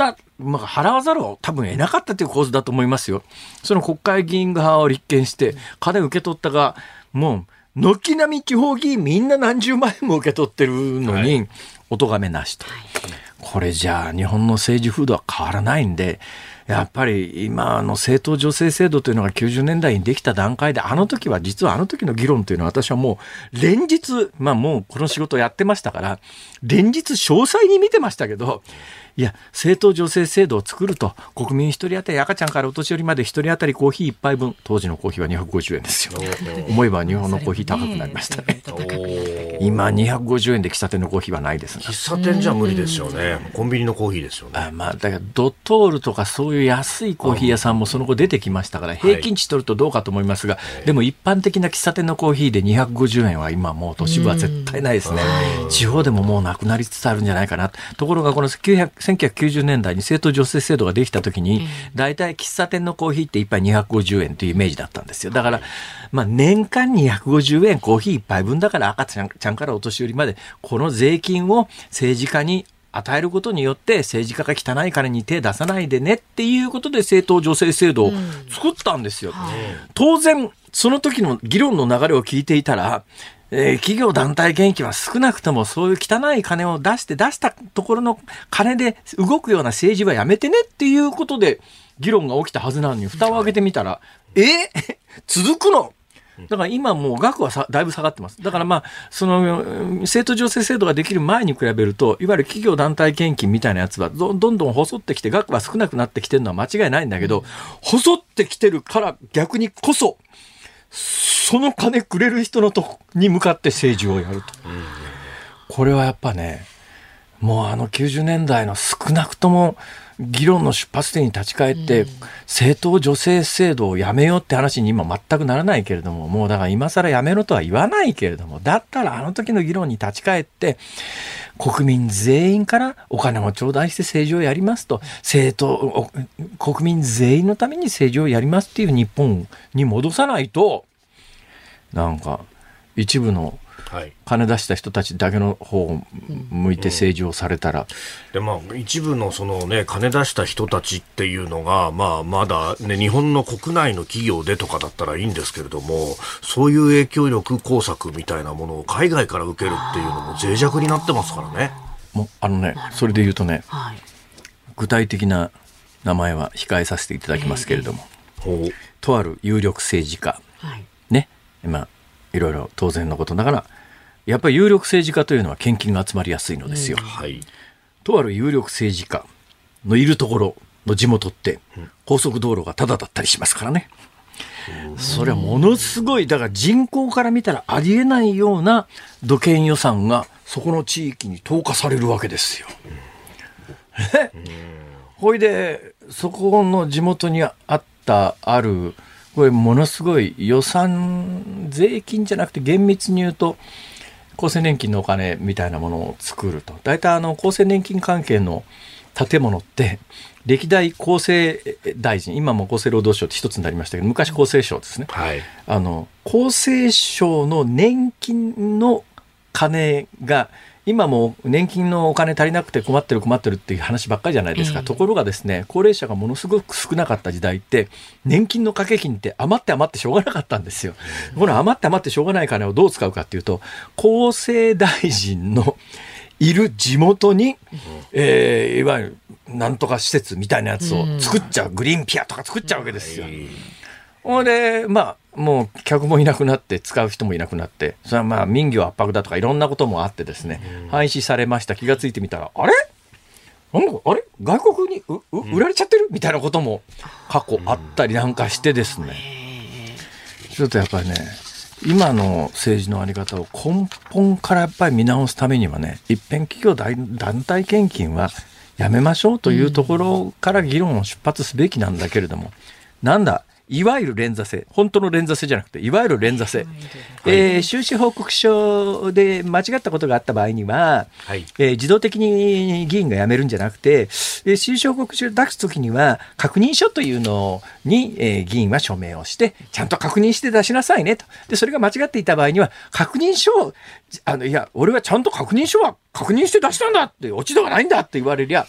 た、まあ、払わざるを多分得なかったという構図だと思いますよ。その国会議員側を立件して金受け取ったが、もう軒並み地方議員みんな何十万円も受け取ってるのに、はい、お咎めなしと、はい、これじゃあ日本の政治風土は変わらないんで、やっぱり今の政党助成制度というのがきゅうじゅうねんだいにできた段階で、あの時は実はあの時の議論というのは私はもう連日、まあもうこの仕事やってましたから連日詳細に見てましたけど、いや政党助成制度を作ると国民一人当たり赤ちゃんからお年寄りまで一人当たりコーヒー一杯分、当時のコーヒーはにひゃくごじゅうえんですよ。思えば日本のコーヒー高くなりましたね。今にひゃくごじゅうえんで喫茶店のコーヒーはないですね。 喫茶店じゃ無理ですよね。コンビニのコーヒーですよね。 あ、まあ、だからドトールとかそういう安いコーヒー屋さんもその後出てきましたから、平均値取るとどうかと思いますが、はい、でも一般的な喫茶店のコーヒーでにひゃくごじゅうえんは今もう都市部は絶対ないですね。地方でももうなくなりつつあるんじゃないかな。ところがこのせんきゅうひゃくきゅうじゅうねんだいに政党助成制度ができたときに、だいたい喫茶店のコーヒーって一杯にひゃくごじゅうえんというイメージだったんですよ。だから、まあ、年間にひゃくごじゅうえんコーヒー一杯分だから赤ちゃんからお年寄りまでこの税金を政治家に与えることによって政治家が汚い金に手出さないでねっていうことで政党助成制度を作ったんですよ。うん、当然その時の議論の流れを聞いていたら、えー、企業団体献金は少なくともそういう汚い金を出して出したところの金で動くような政治はやめてねっていうことで議論が起きたはずなのに、蓋を開けてみたら、え続くの？だから今もう額はさだいぶ下がってます。だからまあその政党助成制度ができる前に比べると、いわゆる企業団体献金みたいなやつは ど, どんどん細ってきて額は少なくなってきてるのは間違いないんだけど、細ってきてるから逆にこそその金くれる人のとこに向かって政治をやると。これはやっぱね、もうあのきゅうじゅうねんだいの少なくとも議論の出発点に立ち返って、政党助成制度をやめようって話に今全くならないけれども、もうだから今更やめろとは言わないけれども、だったらあの時の議論に立ち返って国民全員からお金を頂戴して政治をやりますと、政党国民全員のために政治をやりますっていう日本に戻さないと、なんか一部の金出した人たちだけの方を向いて政治をされたら、うんでまあ、一部のその、ね、金出した人たちっていうのが、まあ、まだ、ね、日本の国内の企業でとかだったらいいんですけれども、そういう影響力工作みたいなものを海外から受けるっていうのも脆弱になってますからね。 もうあのね、それで言うとね、はい、具体的な名前は控えさせていただきますけれども、えー、とある有力政治家、はい、ね、まあいろいろ当然のことながらやっぱり有力政治家というのは献金が集まりやすいのですよ、うんはい、とある有力政治家のいるところの地元って高速道路がタダだったりしますからね、うん、それはものすごい、だから人口から見たらありえないような土建予算がそこの地域に投下されるわけですよ、うん、ほいでそこの地元にあったあるこれものすごい予算税金じゃなくて厳密に言うと厚生年金のお金みたいなものを作ると、大体あの厚生年金関係の建物って歴代厚生大臣、今も厚生労働省って一つになりましたけど、昔厚生省ですね、はい、あの厚生省の年金の金が今も年金のお金足りなくて困ってる困ってるっていう話ばっかりじゃないですか、えー、ところがですね、高齢者がものすごく少なかった時代って年金の掛け金って余って余ってしょうがなかったんですよ、うん、この余って余ってしょうがない金をどう使うかっていうと、厚生大臣のいる地元に、うんえー、いわゆるなんとか施設みたいなやつを作っちゃう、うん、グリーンピアとか作っちゃうわけですよ、うんほんでまあもう客もいなくなって使う人もいなくなって、それはまあ民業圧迫だとかいろんなこともあってですね、うん、廃止されました。気がついてみたらあれなんかあれ外国にうう売られちゃってるみたいなことも過去あったりなんかしてですね、うん、ちょっとやっぱりね今の政治のあり方を根本からやっぱり見直すためにはね、一遍企業団体献金はやめましょうというところから議論を出発すべきなんだけれども、なんだいわゆる連座制、本当の連座制じゃなくていわゆる連座制、えー、収支報告書で間違ったことがあった場合には、はいえー、自動的に議員が辞めるんじゃなくて、収支報告書を出すときには確認書というのに、えー、議員は署名をしてちゃんと確認して出しなさいねと。でそれが間違っていた場合には確認書をあのいや俺はちゃんと確認書は確認して出したんだって、落ち度がないんだって言われりゃ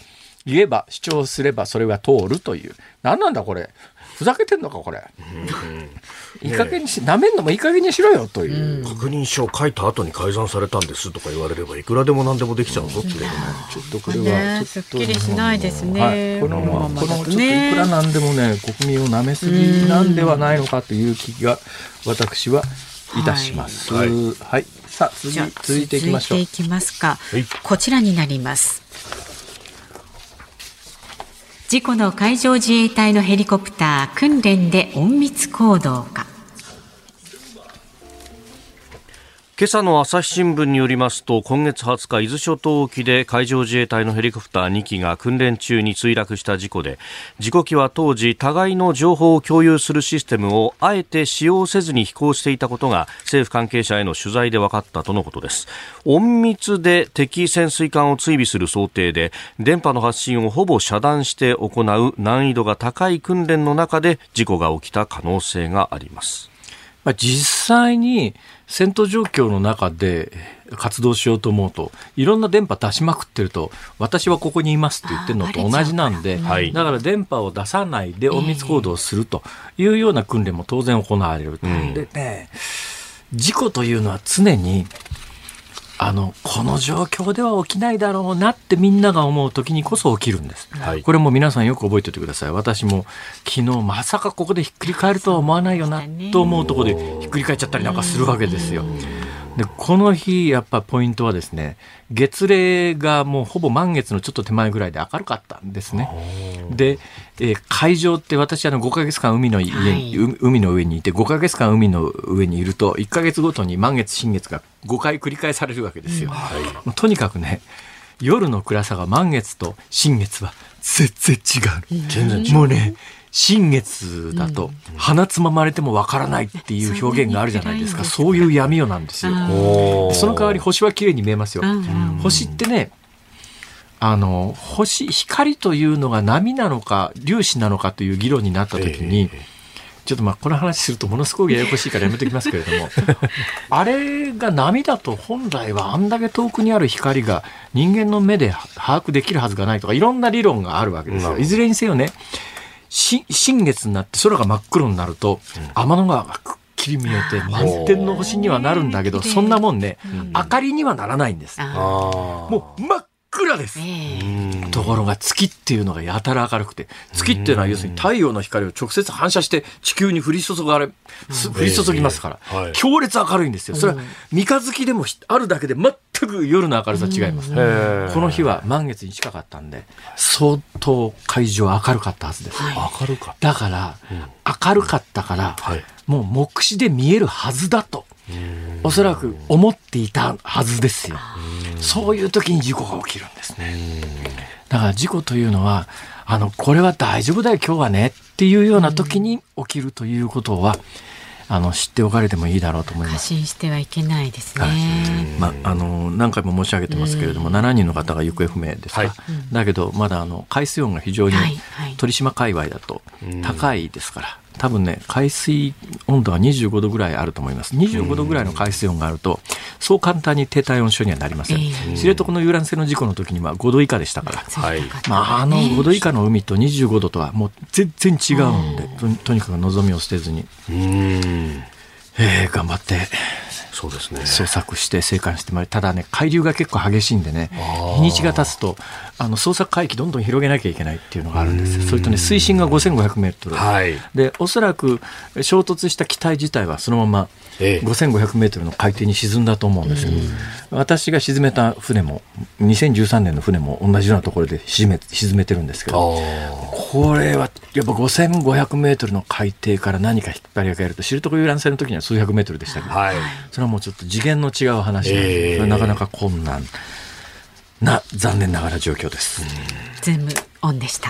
言えば主張すればそれが通るという、何なんだこれ、ふざけてんのかこれ、うん、いい加減にし、なめんのもいい加減にしろよという、 うん、確認書を書いた後に改ざんされたんですとか言われればいくらでも何でもできちゃうぞっていう、ね、 ちょっとこれはちょっと、 すっきりしないですね、はい、 このままこのちょっといくらなんでもね国民をなめすぎなんではないのかという気が私はいたします、はいはいはい、さあ 続, 続いていきましょう。 続いていきますか、はい、こちらになります。事故の海上自衛隊のヘリコプター訓練で隠密行動か。 今朝の朝日新聞によりますと、今月はつか伊豆諸島沖で海上自衛隊のヘリコプターにきが訓練中に墜落した事故で、事故機は当時互いの情報を共有するシステムをあえて使用せずに飛行していたことが政府関係者への取材で分かったとのことです。隠密で敵潜水艦を追尾する想定で、電波の発信をほぼ遮断して行う難易度が高い訓練の中で事故が起きた可能性があります。 まあ、実際に戦闘状況の中で活動しようと思うといろんな電波出しまくってると、私はここにいますって言ってるのと同じなんで、だから電波を出さないで隠密行動をするというような訓練も当然行われる、うん、でね、事故というのは常にあのこの状況では起きないだろうなってみんなが思う時にこそ起きるんです、はい、これも皆さんよく覚えておいてください。私も昨日まさかここでひっくり返るとは思わないよなと思うところでひっくり返っちゃったりなんかするわけですよ。でこの日やっぱポイントはですね、月齢がもうほぼ満月のちょっと手前ぐらいで明るかったんですね。で、えー、海上って私あのごかげつかん海の家に、はい、海の上にいてごかげつかん海の上にいるといっかげつごとに満月新月がごかい繰り返されるわけですよ、うん、はい、もうとにかくね、夜の暗さが満月と新月は全然違う、うん、全然違う。もうね、新月だと鼻つままれてもわからないっていう表現があるじゃないですか。そういう闇夜なんですよ。その代わり星は綺麗に見えますよ。星ってね、あの星、光というのが波なのか粒子なのかという議論になった時に、ちょっとまあこの話するとものすごくややこしいからやめておきますけれどもあれが波だと本来はあんだけ遠くにある光が人間の目で把握できるはずがないとかいろんな理論があるわけですよ。いずれにせよね、新月になって空が真っ黒になると、うん、天の川がくっきり見えて満天の星にはなるんだけど、そんなもんね、うん、明かりにはならないんです。もう真っ暗です、えー、ところが月っていうのがやたら明るくて、月っていうのは要するに太陽の光を直接反射して地球に降り注がれ、降り注ぎますから、えーはい、強烈明るいんですよ。それは三日月でもあるだけで全く夜の明るさ違います、うん、この日は満月に近かったんで相当海上明るかったはずです、はい、 明るかった。 だから、うん、明るかったから、はい、もう目視で見えるはずだとおそらく思っていたはずですよ。そういう時に事故が起きるんですね。だから事故というのはあのこれは大丈夫だよ今日はねっていうような時に起きるということはあの知っておかれてもいいだろうと思います。 過信してはいけないですね、 まあ、あの何回も申し上げてますけれども、しちにんの方が行方不明ですか、はい、だけどまだあの海水温が非常に鳥島界隈だと高いですから、多分ね海水温度はにじゅうごどぐらいあると思います。にじゅうごどぐらいの海水温があるとそう簡単に低体温症にはなりません、えー、知床の遊覧船の事故の時にはごど以下でしたから、はい、まあ、あのごど以下の海とにじゅうごどとはもう全然違うんで、と, とにかく望みを捨てずに、うーん、えー、頑張ってそうですね、 捜索して生還してもらい、ただね海流が結構激しいんでね、日にちが経つとあの捜索海域どんどん広げなきゃいけないっていうのがあるんです。それとね水深がごせんごひゃくメートル、はい、でおそらく衝突した機体自体はそのままごせんごひゃくメートルの海底に沈んだと思うんですけど、私が沈めた船もにせんじゅうさんねんの船も同じようなところで沈め、沈めてるんですけど、これはやっぱごせんごひゃくメートルの海底から何か引っ張り上げると、知床遊覧船の時には数百メートルでしたけど、はい、それはもうちょっと次元の違う話で、えー、それはなかなか困難な残念ながら状況です。 ズームオンでした。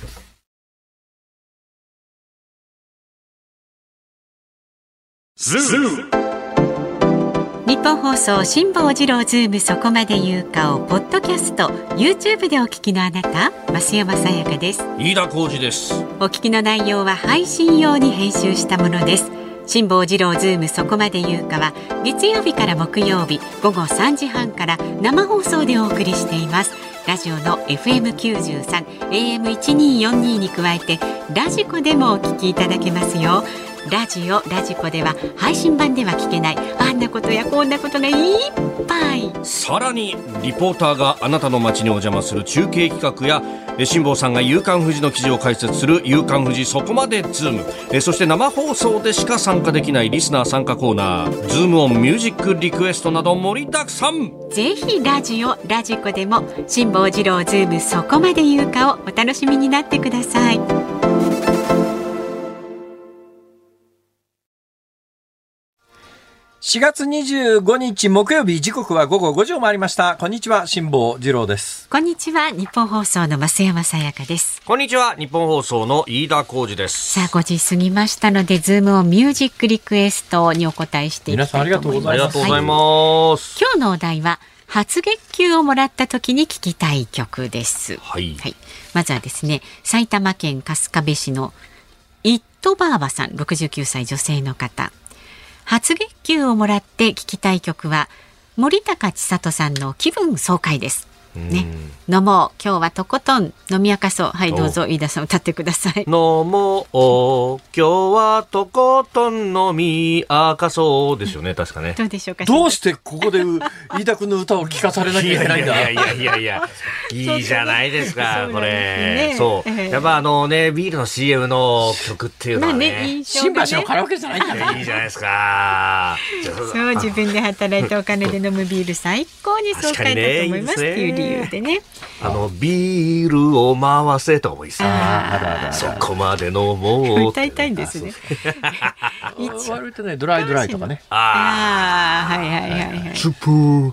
ズーム日本放送辛坊治郎ズームそこまで言うかをポッドキャスト YouTube でお聞きのあなた、増山さやかです。 飯田浩司です。 お聞きの内容は配信用に編集したものです。辛坊治郎ズームそこまで言うかは月曜日から木曜日午後さんじはんから生放送でお送りしています。 ラジオの エフエムきゅうじゅうさん、エーエムせんにひゃくよんじゅうに に加えてラジコでもお聞きいただけますよ。ラジオラジコでは配信版では聞けないあんなことやこんなことがいっぱい。 さらにリポーターがあなたの街にお邪魔する中継企画や、辛坊さんが夕刊フジの記事を解説する夕刊フジそこまでズーム、えそして生放送でしか参加できないリスナー参加コーナーズームオンミュージックリクエストなど盛りだくさん。 ぜひラジオラジコでも辛坊治郎ズームそこまで言うかをお楽しみになってください。 しがつにじゅうごにち木曜日、時刻は午後ごじを回りました。こんにちは、辛坊治郎です。 こんにちは、日本放送の増山さやかです。 こんにちは、日本放送の飯田浩司です。 さあごじ過ぎましたので、ズームオンミュージックリクエストにお答えしていきたいと思います。皆さんありがとうございます。 ありがとうございます。 はい、今日のお題は初月給をもらった時に聴きたい曲です。 はい。 はい、まずはですね、埼玉県春日部市のイットバーバさん、ろくじゅうきゅうさい女性の方。初月給をもらって聴きたい曲は森高千里さんの気分爽快です。ね、飲もう今日はとことん飲み明かそう。はい、どうぞ飯田さん歌ってください。 飲もう今日はとことん飲み明かそうですよね、確かね。 どうでしょうか。 どうしてここで飯田君の歌を聞かされなきゃいけないんだ。 いやいやいやいやいいじゃないですかこれ。そう、やっぱあのねビールの シーエム の曲っていうのはね、まあね、 新橋のカラオケじゃないんだね。 いいじゃないですか。 そう、自分で働いてお金で飲むビール最高に爽快だと思いますっていう理由でね。 あのビールを回せと思いさ、そこまで飲もう歌いたいんですね。 割とねドライドライとかね。 ああ、はいはいはいはい。 スプー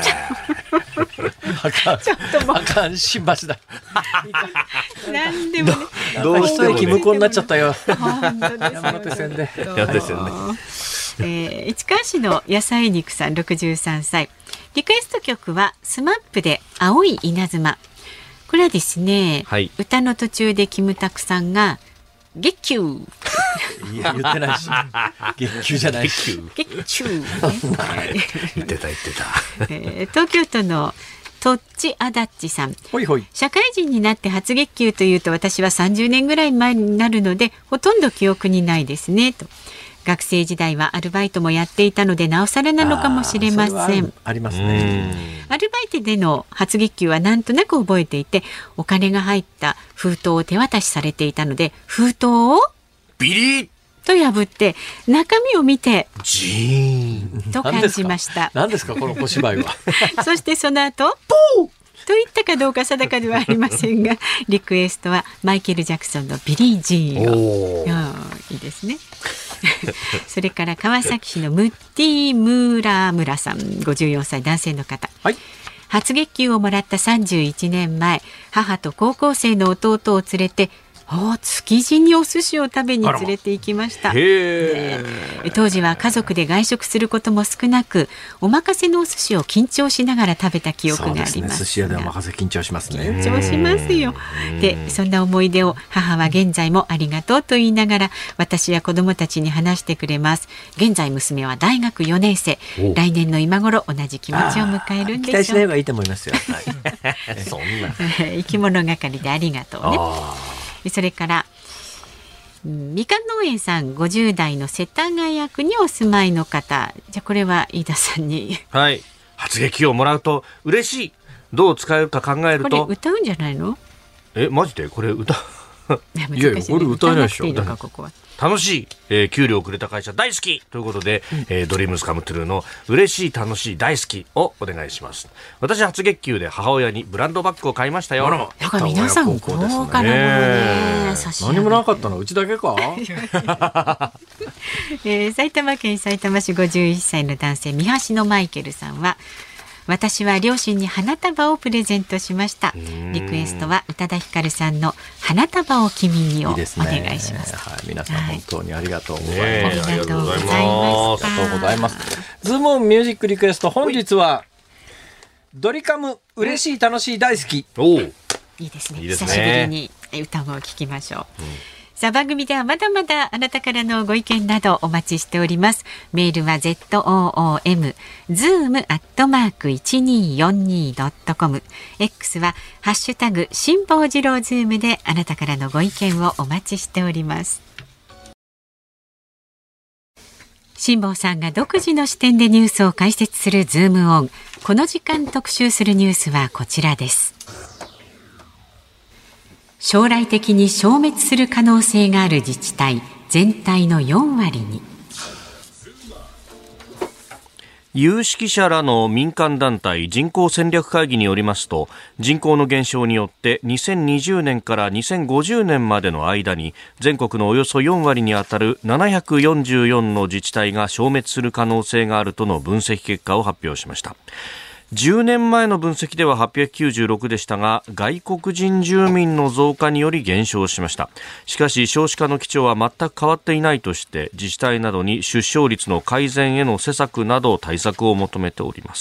あかん、ちょっともうあかん、新橋だ。 なんでもね、 どうしても駅向こうになっちゃったよ。 本当ですよ。 山手線で。 山手線で。 えー、市川市の野菜肉さんろくじゅうさんさい。リクエスト曲はスマップで青い稲妻。これはですね、はい、歌の途中でキムタクさんが月給いや言ってないし月給じゃないし月給、ね、 言ってた言ってた、 えー、東京都のとっちあだっちさん。 ほいほい。 社会人になって初月給というと私はさんじゅうねんぐらい前になるのでほとんど記憶にないですねと。学生時代はアルバイトもやっていたのでなおさらなのかもしれません。 あ, ありますね。 アルバイトでの初月給はなんとなく覚えていて、お金が入った封筒を手渡しされていたので、封筒をビリッと破って中身を見てジーンと感じました。 何ですかこの小芝居は。 そしてその後ポーと言ったかどうか定かではありませんがリクエストはマイケル・ジャクソンのビリー・ジーンを。いいですね。それから川崎市のムッティムーラムラさんごじゅうよんさい男性の方、はい、初月給をもらったさんじゅういちねんまえ、母と高校生の弟を連れて築地にお寿司を食べに連れて行きました。へー。当時は家族で外食することも少なく、お任せのお寿司を緊張しながら食べた記憶があります。そうですね、 寿司屋でお任せ緊張しますね。 緊張しますよ。で、そんな思い出を母は現在もありがとうと言いながら私や子供たちに話してくれます。現在娘は大学よねんせい、来年の今頃同じ気持ちを迎えるんでしょう。 期待しない方がいいと思いますよ。 はい、そんな生き物係でありがとうね。それからみかん農園さんごじゅう代の世田谷区にお住まいの方。じゃあこれは飯田さんに。 はい、初月給をもらうと嬉しい、どう使えるか考えると。 これ歌うんじゃないの？ え、マジでこれ歌いやいや、これ歌えないでしょ。 ここは楽しい、えー、給料をくれた会社大好きということで、えー、ドリームスカムトゥルーの嬉しい楽しい大好きをお願いします。私初月給で母親にブランドバッグを買いましたよ。 なんか皆さん豪華なものね、 何もなかったのうちだけか。 えー、埼玉県さいたま市ごじゅういっさいの男性三橋のマイケルさんは、私は両親に花束をプレゼントしました。リクエストは宇多田ヒカルさんの花束を君にをお願いします。 はい、皆さん本当にありがとうございます。 ありがとうございます。 ありがとうございます。ズームオンミュージックリクエスト、本日はドリカム嬉しい楽しい大好き。 おいいですね。いいですね。久しぶりに歌を聴きましょう。うん、 さあ番組ではまだまだあなたからのご意見などお待ちしております。メールは ズーム アットマーク いちにーよんにー ドットコム X はハッシュタグ辛坊治郎ズームであなたからのご意見をお待ちしております。辛坊さんが独自の視点でニュースを解説するズームオン。この時間特集するニュースはこちらです。将来的に消滅する可能性がある自治体、全体のよんわりに。 有識者らの民間団体人口戦略会議によりますと、人口の減少によってにせんにじゅうねんからにせんごじゅうねんまでの間に全国のおよそよんわりにあたるななひゃくよんじゅうよんの自治体が消滅する可能性があるとの分析結果を発表しました。じゅうねんまえの分析でははっぴゃくきゅうじゅうろくでしたが、外国人住民の増加により減少しました。しかし少子化の基調は全く変わっていないとして、自治体などに出生率の改善への施策など対策を求めております。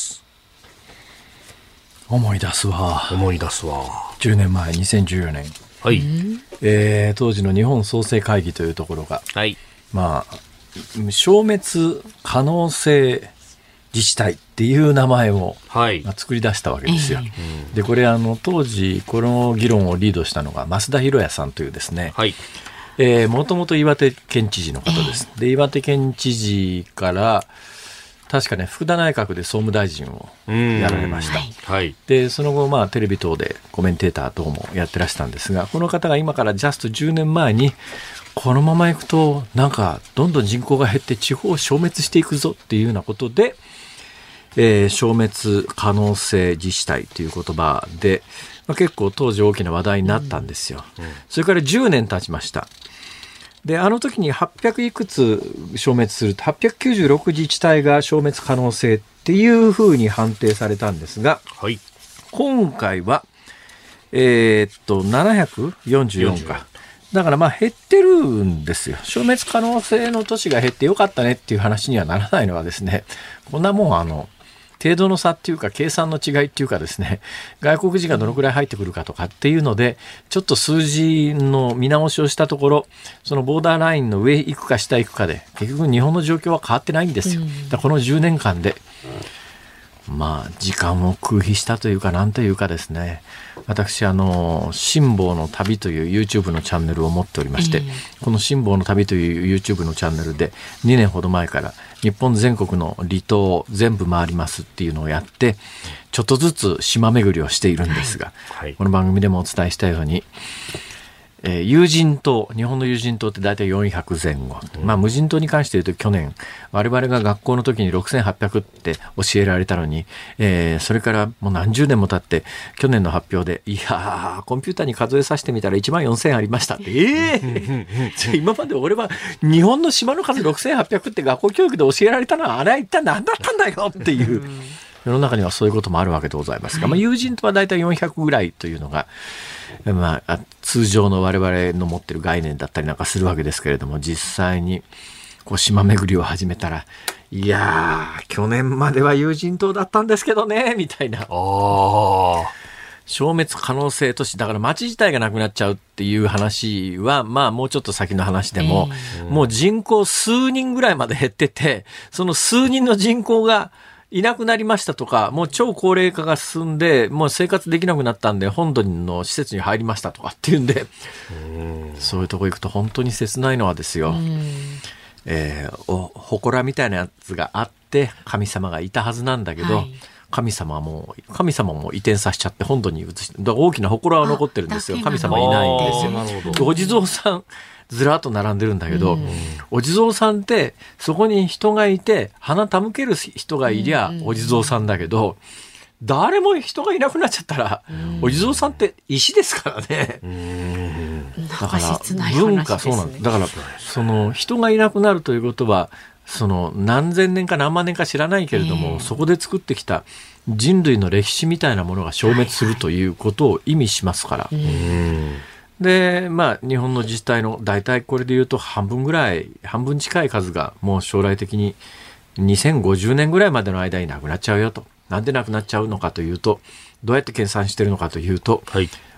思い出すわ思い出すわじゅうねんまえにせんじゅうよねん、 はい、 えー、当時の日本創生会議というところが、 はい、 まあ、消滅可能性自治体っていう名前を、はいまあ、作り出したわけですよ、えー、でこれあの当時この議論をリードしたのが増田博也さんというですね、はいえー、もともと岩手県知事の方です、えー、で岩手県知事から確かね福田内閣で総務大臣をやられました、はい、でその後、まあ、テレビ等でコメンテーター等もやってらしたんですが、この方が今からジャストじゅうねんまえにこのままいくとなんかどんどん人口が減って地方を消滅していくぞっていうようなことで、えー、消滅可能性自治体という言葉で、まあ、結構当時大きな話題になったんですよ、うんうん、それからじゅうねん経ちました。であの時にはっぴゃくいくつ消滅するとはっぴゃくきゅうじゅうろく自治体が消滅可能性っていうふうに判定されたんですが、はい、今回はえー、っとななひゃくよんじゅうよんか、だからまあ減ってるんですよ。消滅可能性の都市が減ってよかったねっていう話にはならないのはですね、こんなもんあの程度の差っていうか計算の違いっていうかですね、外国人がどのくらい入ってくるかとかっていうのでちょっと数字の見直しをしたところ、そのボーダーラインの上行くか下行くかで結局日本の状況は変わってないんですよ。だからこのじゅうねんかんでまあ時間を空費したというかなんというかですね、私あの辛坊の旅という YouTube のチャンネルを持っておりまして、えー、この辛坊の旅という YouTube のチャンネルでにねんほど前から日本全国の離島を全部回りますっていうのをやってちょっとずつ島巡りをしているんですが、はいはい、この番組でもお伝えしたように、えー、有人島、日本の有人島って大体よんひゃくぜん後、うん、まあ無人島に関して言うと去年我々が学校の時にろくせんはっぴゃくって教えられたのに、えー、それからもう何十年も経って去年の発表でいやーコンピューターに数えさせてみたらいちまんよんせんありましたって、えー、今まで俺は日本の島の数ろくせんはっぴゃくって学校教育で教えられたのはあれは一体何だったんだよっていう世の中にはそういうこともあるわけでございますが、まあ、有人島は大体よんひゃくぐらいというのがまあ、通常の我々の持ってる概念だったりなんかするわけですけれども、実際にこう島巡りを始めたらいやー去年までは有人島だったんですけどねみたいな、あ消滅可能性都市だから町自体がなくなっちゃうっていう話はまあもうちょっと先の話でも、えー、もう人口数人ぐらいまで減ってて、その数人の人口がいなくなりましたとか、もう超高齢化が進んでもう生活できなくなったんで本土の施設に入りましたとかっていうんで、うんそういうとこ行くと本当に切ないのはですよ、えー、お祠みたいなやつがあって神様がいたはずなんだけど、はい、神様も神様も移転させちゃって本土に移して、大きな祠は残ってるんですよ。神様いないんですよ。お地蔵さんずらっと並んでるんだけど、うん、お地蔵さんってそこに人がいて鼻手向ける人がいりゃお地蔵さんだけど、誰も人がいなくなっちゃったら、うん、お地蔵さんって石ですからね。うんだから文化そうなんです。だからその人がいなくなるということはその何千年か何万年か知らないけれども、えー、そこで作ってきた人類の歴史みたいなものが消滅するということを意味しますから、はいはいうんでまあ、日本の自治体の大体これでいうと半分ぐらい半分近い数がもう将来的ににせんごじゅうねんぐらいまでの間になくなっちゃうよと。なんでなくなっちゃうのかというと、どうやって計算してるのかというと、はい、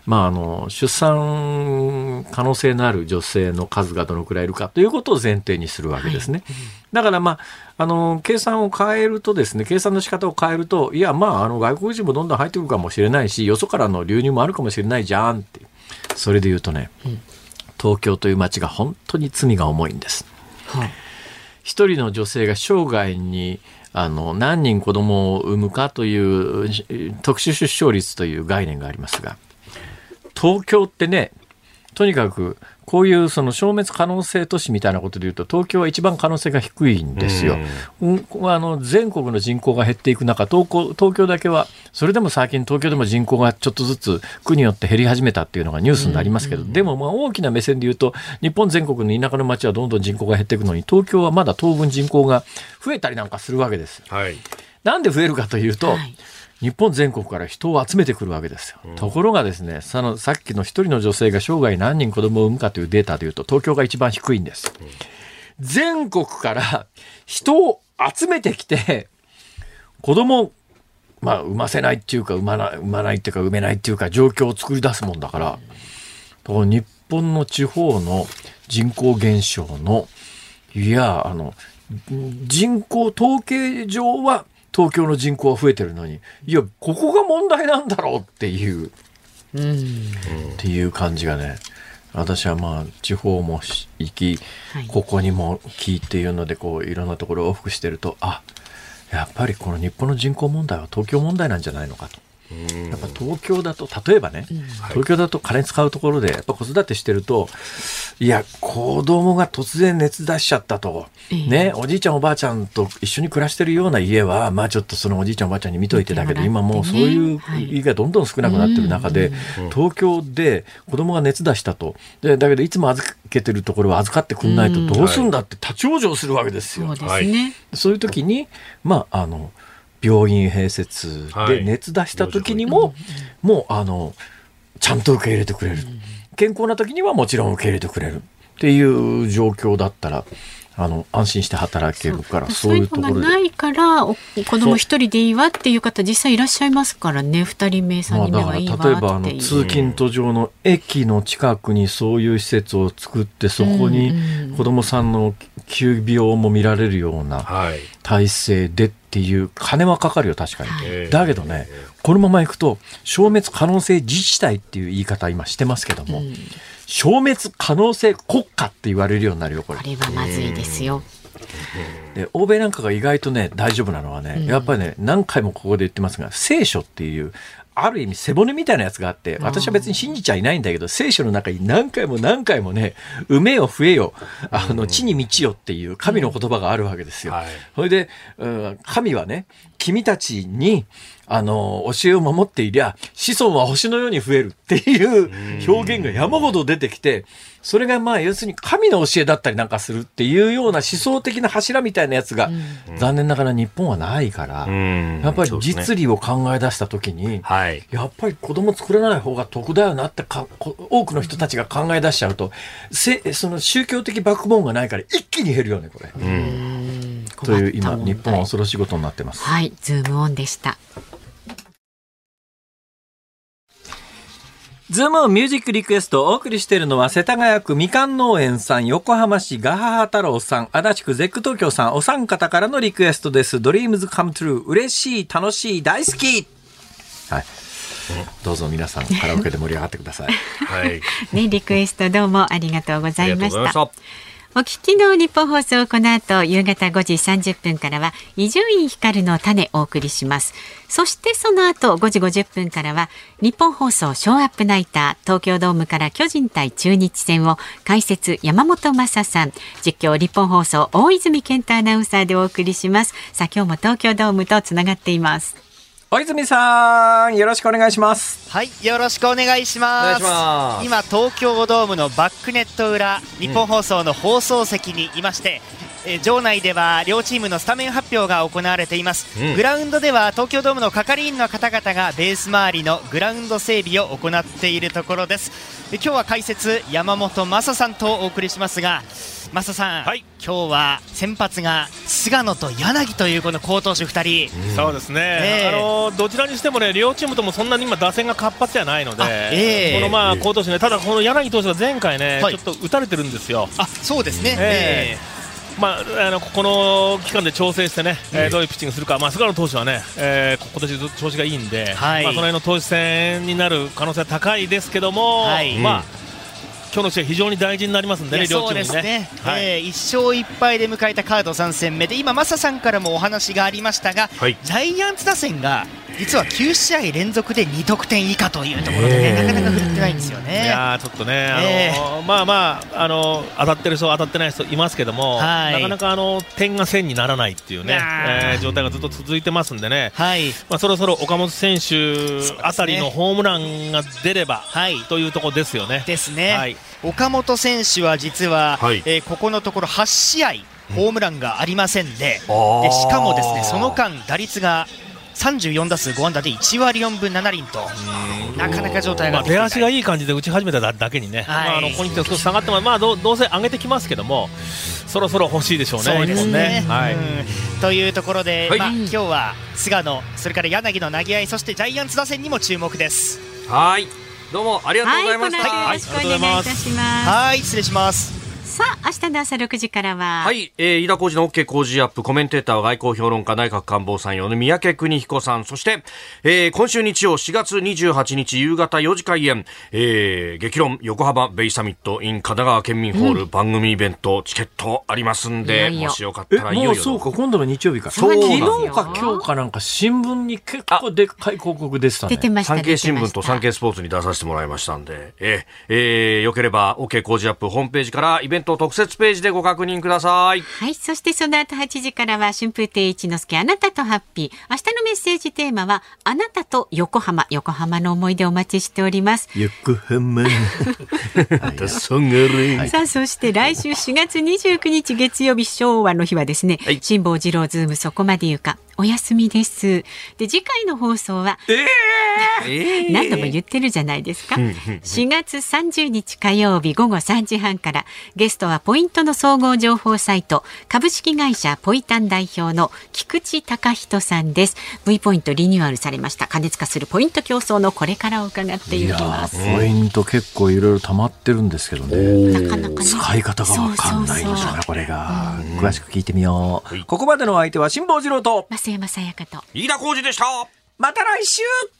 まあ、あの出産可能性のある女性の数がどのくらいいるかということを前提にするわけですね。はい、だから、まあ、あの計算を変えるとですね、計算の仕方を変えると、いや、まあ、あの外国人もどんどん入ってくるかもしれないし、よそからの流入もあるかもしれないじゃんって。それで言うとね、うん、東京という街が本当に罪が重いんです。はい、一人の女性が生涯にあの何人子供を産むかという特殊出生率という概念がありますが、東京ってね、とにかくこういうその消滅可能性都市みたいなことでいうと、東京は一番可能性が低いんですよ。うん、あの全国の人口が減っていく中、東京、東京だけは、それでも最近東京でも人口がちょっとずつ区によって減り始めたっていうのがニュースになりますけど、でもまあ大きな目線で言うと、日本全国の田舎の町はどんどん人口が減っていくのに、東京はまだ当分人口が増えたりなんかするわけです。はい、なんで増えるかというと、はい、日本全国から人を集めてくるわけですよ。うん、ところがですね、そのさっきの一人の女性が生涯何人子供を産むかというデータでいうと、東京が一番低いんです。うん、全国から人を集めてきて子供を、まあ、産ませないっていうか産まない、産まないっていうか産めないっていうか状況を作り出すもんだから、うん、日本の地方の人口減少の、いや、あの人口統計上は東京の人口は増えてるのに、いや、ここが問題なんだろうっていう、うん、っていう感じがね、私はまあ地方も行き、はい、ここにも来っていうので、こういろんなところを往復してると、あ、やっぱりこの日本の人口問題は東京問題なんじゃないのかと。やっぱ東京だと、例えばね、うん、東京だと金使うところでやっぱ子育てしてると、いや、子供が突然熱出しちゃったと、ね、おじいちゃんおばあちゃんと一緒に暮らしてるような家は、まあちょっとそのおじいちゃんおばあちゃんに見といてだけど、今もうそういう家がどんどん少なくなってる中で、東京で子供が熱出したと、でだけどいつも預けてるところは預かってくんないとどうすんだって立ち往生するわけですよ。そうですね。そういう時に、まああの病院併設で熱出した時にも、はい、もうあのちゃんと受け入れてくれる、健康な時にはもちろん受け入れてくれるっていう状況だったら、あの安心して働けるから、そう、そういうところで、そういうのがないから子供一人でいいわっていう方実際いらっしゃいますからね。二人目三人目はいいわっていう、まあ、例えばあの通勤途上の駅の近くにそういう施設を作って、そこに子供さんの急病も見られるような体制でっていう、金はかかるよ確かに、はい、だけどね、このままいくと消滅可能性自治体っていう言い方今してますけども、うん、消滅可能性国家って言われるようになるよこれ。これはまずいですよ。で欧米なんかが意外とね大丈夫なのはね、うん、やっぱりね、何回もここで言ってますが、聖書っていうある意味背骨みたいなやつがあって、私は別に信じちゃいないんだけど、聖書の中に何回も何回もね、産めよ増えよ、あの地に満ちよっていう神の言葉があるわけですよ。うん、はい、それで、うん、神はね、君たちにあの教えを守っていりゃ子孫は星のように増えるっていう表現が山ほど出てきて、それがまあ要するに神の教えだったりなんかするっていうような思想的な柱みたいなやつが、うん、残念ながら日本はないから、うん、やっぱり実利を考え出した時に、はい、やっぱり子供作らない方が得だよなってか多くの人たちが考え出しちゃうと、せその宗教的バックボーンがないから一気に減るよねこれ、うん、という今日本は恐ろしいことになってます。 はい、ズームオンでした。 ズームオンミュージックリクエストをお送りしているのは、世田谷区みかん農園さん、横浜市ガハハ太郎さん、足立区ゼック東京さん、お三方からのリクエストです。Dreams Come True、嬉しい、楽しい、大好き。はい。どうぞ皆さんカラオケで盛り上がってください。はい。 ね、リクエストどうもありがとうございました。お聞きの日本放送、この後夕方ごじさんじゅっぷんからは伊集院光の種をお送りします。そしてその後ごじごじゅっぷんからは日本放送ショーアップナイター、東京ドームから巨人対中日戦を解説山本昌さん、実況日本放送大泉健太アナウンサーでお送りします。さあ今日も東京ドームとつながっています。 大泉さん、よろしくお願いします。 はい、よろしくお願いします。ます今東京ドームのバックネット裏、日本放送の放送席にいまして、 えー、場内では両チームのスタメン発表が行われています、 うん、 グラウンドでは東京ドームの係員の方々がベース周りのグラウンド整備を行っているところです。今日は解説山本昌さんとお送りしますが、増田さん、はい、今日は先発が菅野と柳というこの好投手ふたり、 うん、そうですね、 えー、 あのどちらにしても、ね、両チームともそんなに今打線が活発じゃないので、 えー、 このまあ好投手ね、ただこの柳投手が前回ね、 はい、 ちょっと打たれてるんですよ。 あ、そうですね、 えーまあ、あのこの期間で調整してね、えー、どういうピッチングするか、まあ、菅野投手はね、えー、今年ずっと調子がいいんで、はい、まあ、その辺の投手戦になる可能性は高いですけども、はい、まあ今日の試合非常に大事になりますんでね、両チームにね。そうですね、 はい、えー、いっ勝いっ敗で迎えたカードさん戦目で、今、マサさんからもお話がありましたが、はい、ジャイアンツ打線が実はきゅう試合連続でに得点以下というところで、ね、なかなか振ってないんですよね。 いやちょっとね、あのーえー、まあまあ、あのー、当たってる人、当たってない人いますけども、はい、なかなかあの点が線にならないっていうね、えー、状態がずっと続いてますんでね、はい、まあ、そろそろ岡本選手あたりのホームランが出れば、はい、というところですよね。 ですね、はい、岡本選手は実は、はい、えー、ここのところはち試合ホームランがありませんで、うん、でしかもですね、その間打率がさんじゅうよん打数ご安打でいち割よん分なな厘と、なかなか状態が、 まあ、出足がいい感じで打ち始めただけにね、はい、まあ、あのここに来て少し下がっても、まあ、ど, どうせ上げてきますけども、そろそろ欲しいでしょうね。 そうですね、 はい、 うん、というところで、はい、まあ、今日は菅野、それから柳の投げ合い、そしてジャイアンツ打線にも注目です。 はい、どうもありがとうございました。 はい、よろしくお願いいたします。 はい、失礼します。 さあ、明日の朝ろくじからは、 はい、えー、飯田浩司の OK 工事アップ、コメンテーターは外交評論家内閣官房参与の三宅邦彦さん、そして、えー、今週日曜しがつにじゅうはちにち夕方よじ開演、えー、激論横浜ベイサミット in 神奈川県民ホール、うん、番組イベントチケットありますんで、いよいよもしよかったらいよいよ。 もうそうか、今度の日曜日か。そう昨日か今日かなんか新聞に結構でっかい広告でしたね。 出てました。 産経新聞と産経スポーツに出させてもらいましたんで、えーえー、よければ OK 工事アップホームページからイベント特設ページでご確認ください。 はい、そしてその後はちじからは春風亭一之輔、あなたとハッピー。明日のメッセージテーマはあなたと横浜。横浜の思い出お待ちしております。 横浜さあ、そして来週しがつにじゅうくにち月曜日、昭和の日はですね、はい、辛坊治郎ズームそこまで言うかお休みです。で、次回の放送は、えー、何度も言ってるじゃないですか。しがつさんじゅうにち火曜日ごごさんじはんから、ゲストはポイントの総合情報サイト株式会社ポイタン代表の菊池隆人さんです。 V ポイントリニューアルされました。過熱化するポイント競争のこれからを伺っていきます。 ポイント結構いろいろ溜まってるんですけどね、なかなか、ね、使い方が分かんないんでしょうね。これが詳しく聞いてみよう。ここまでの相手は辛坊治郎と増山さやかと飯田浩司でした。 また来週。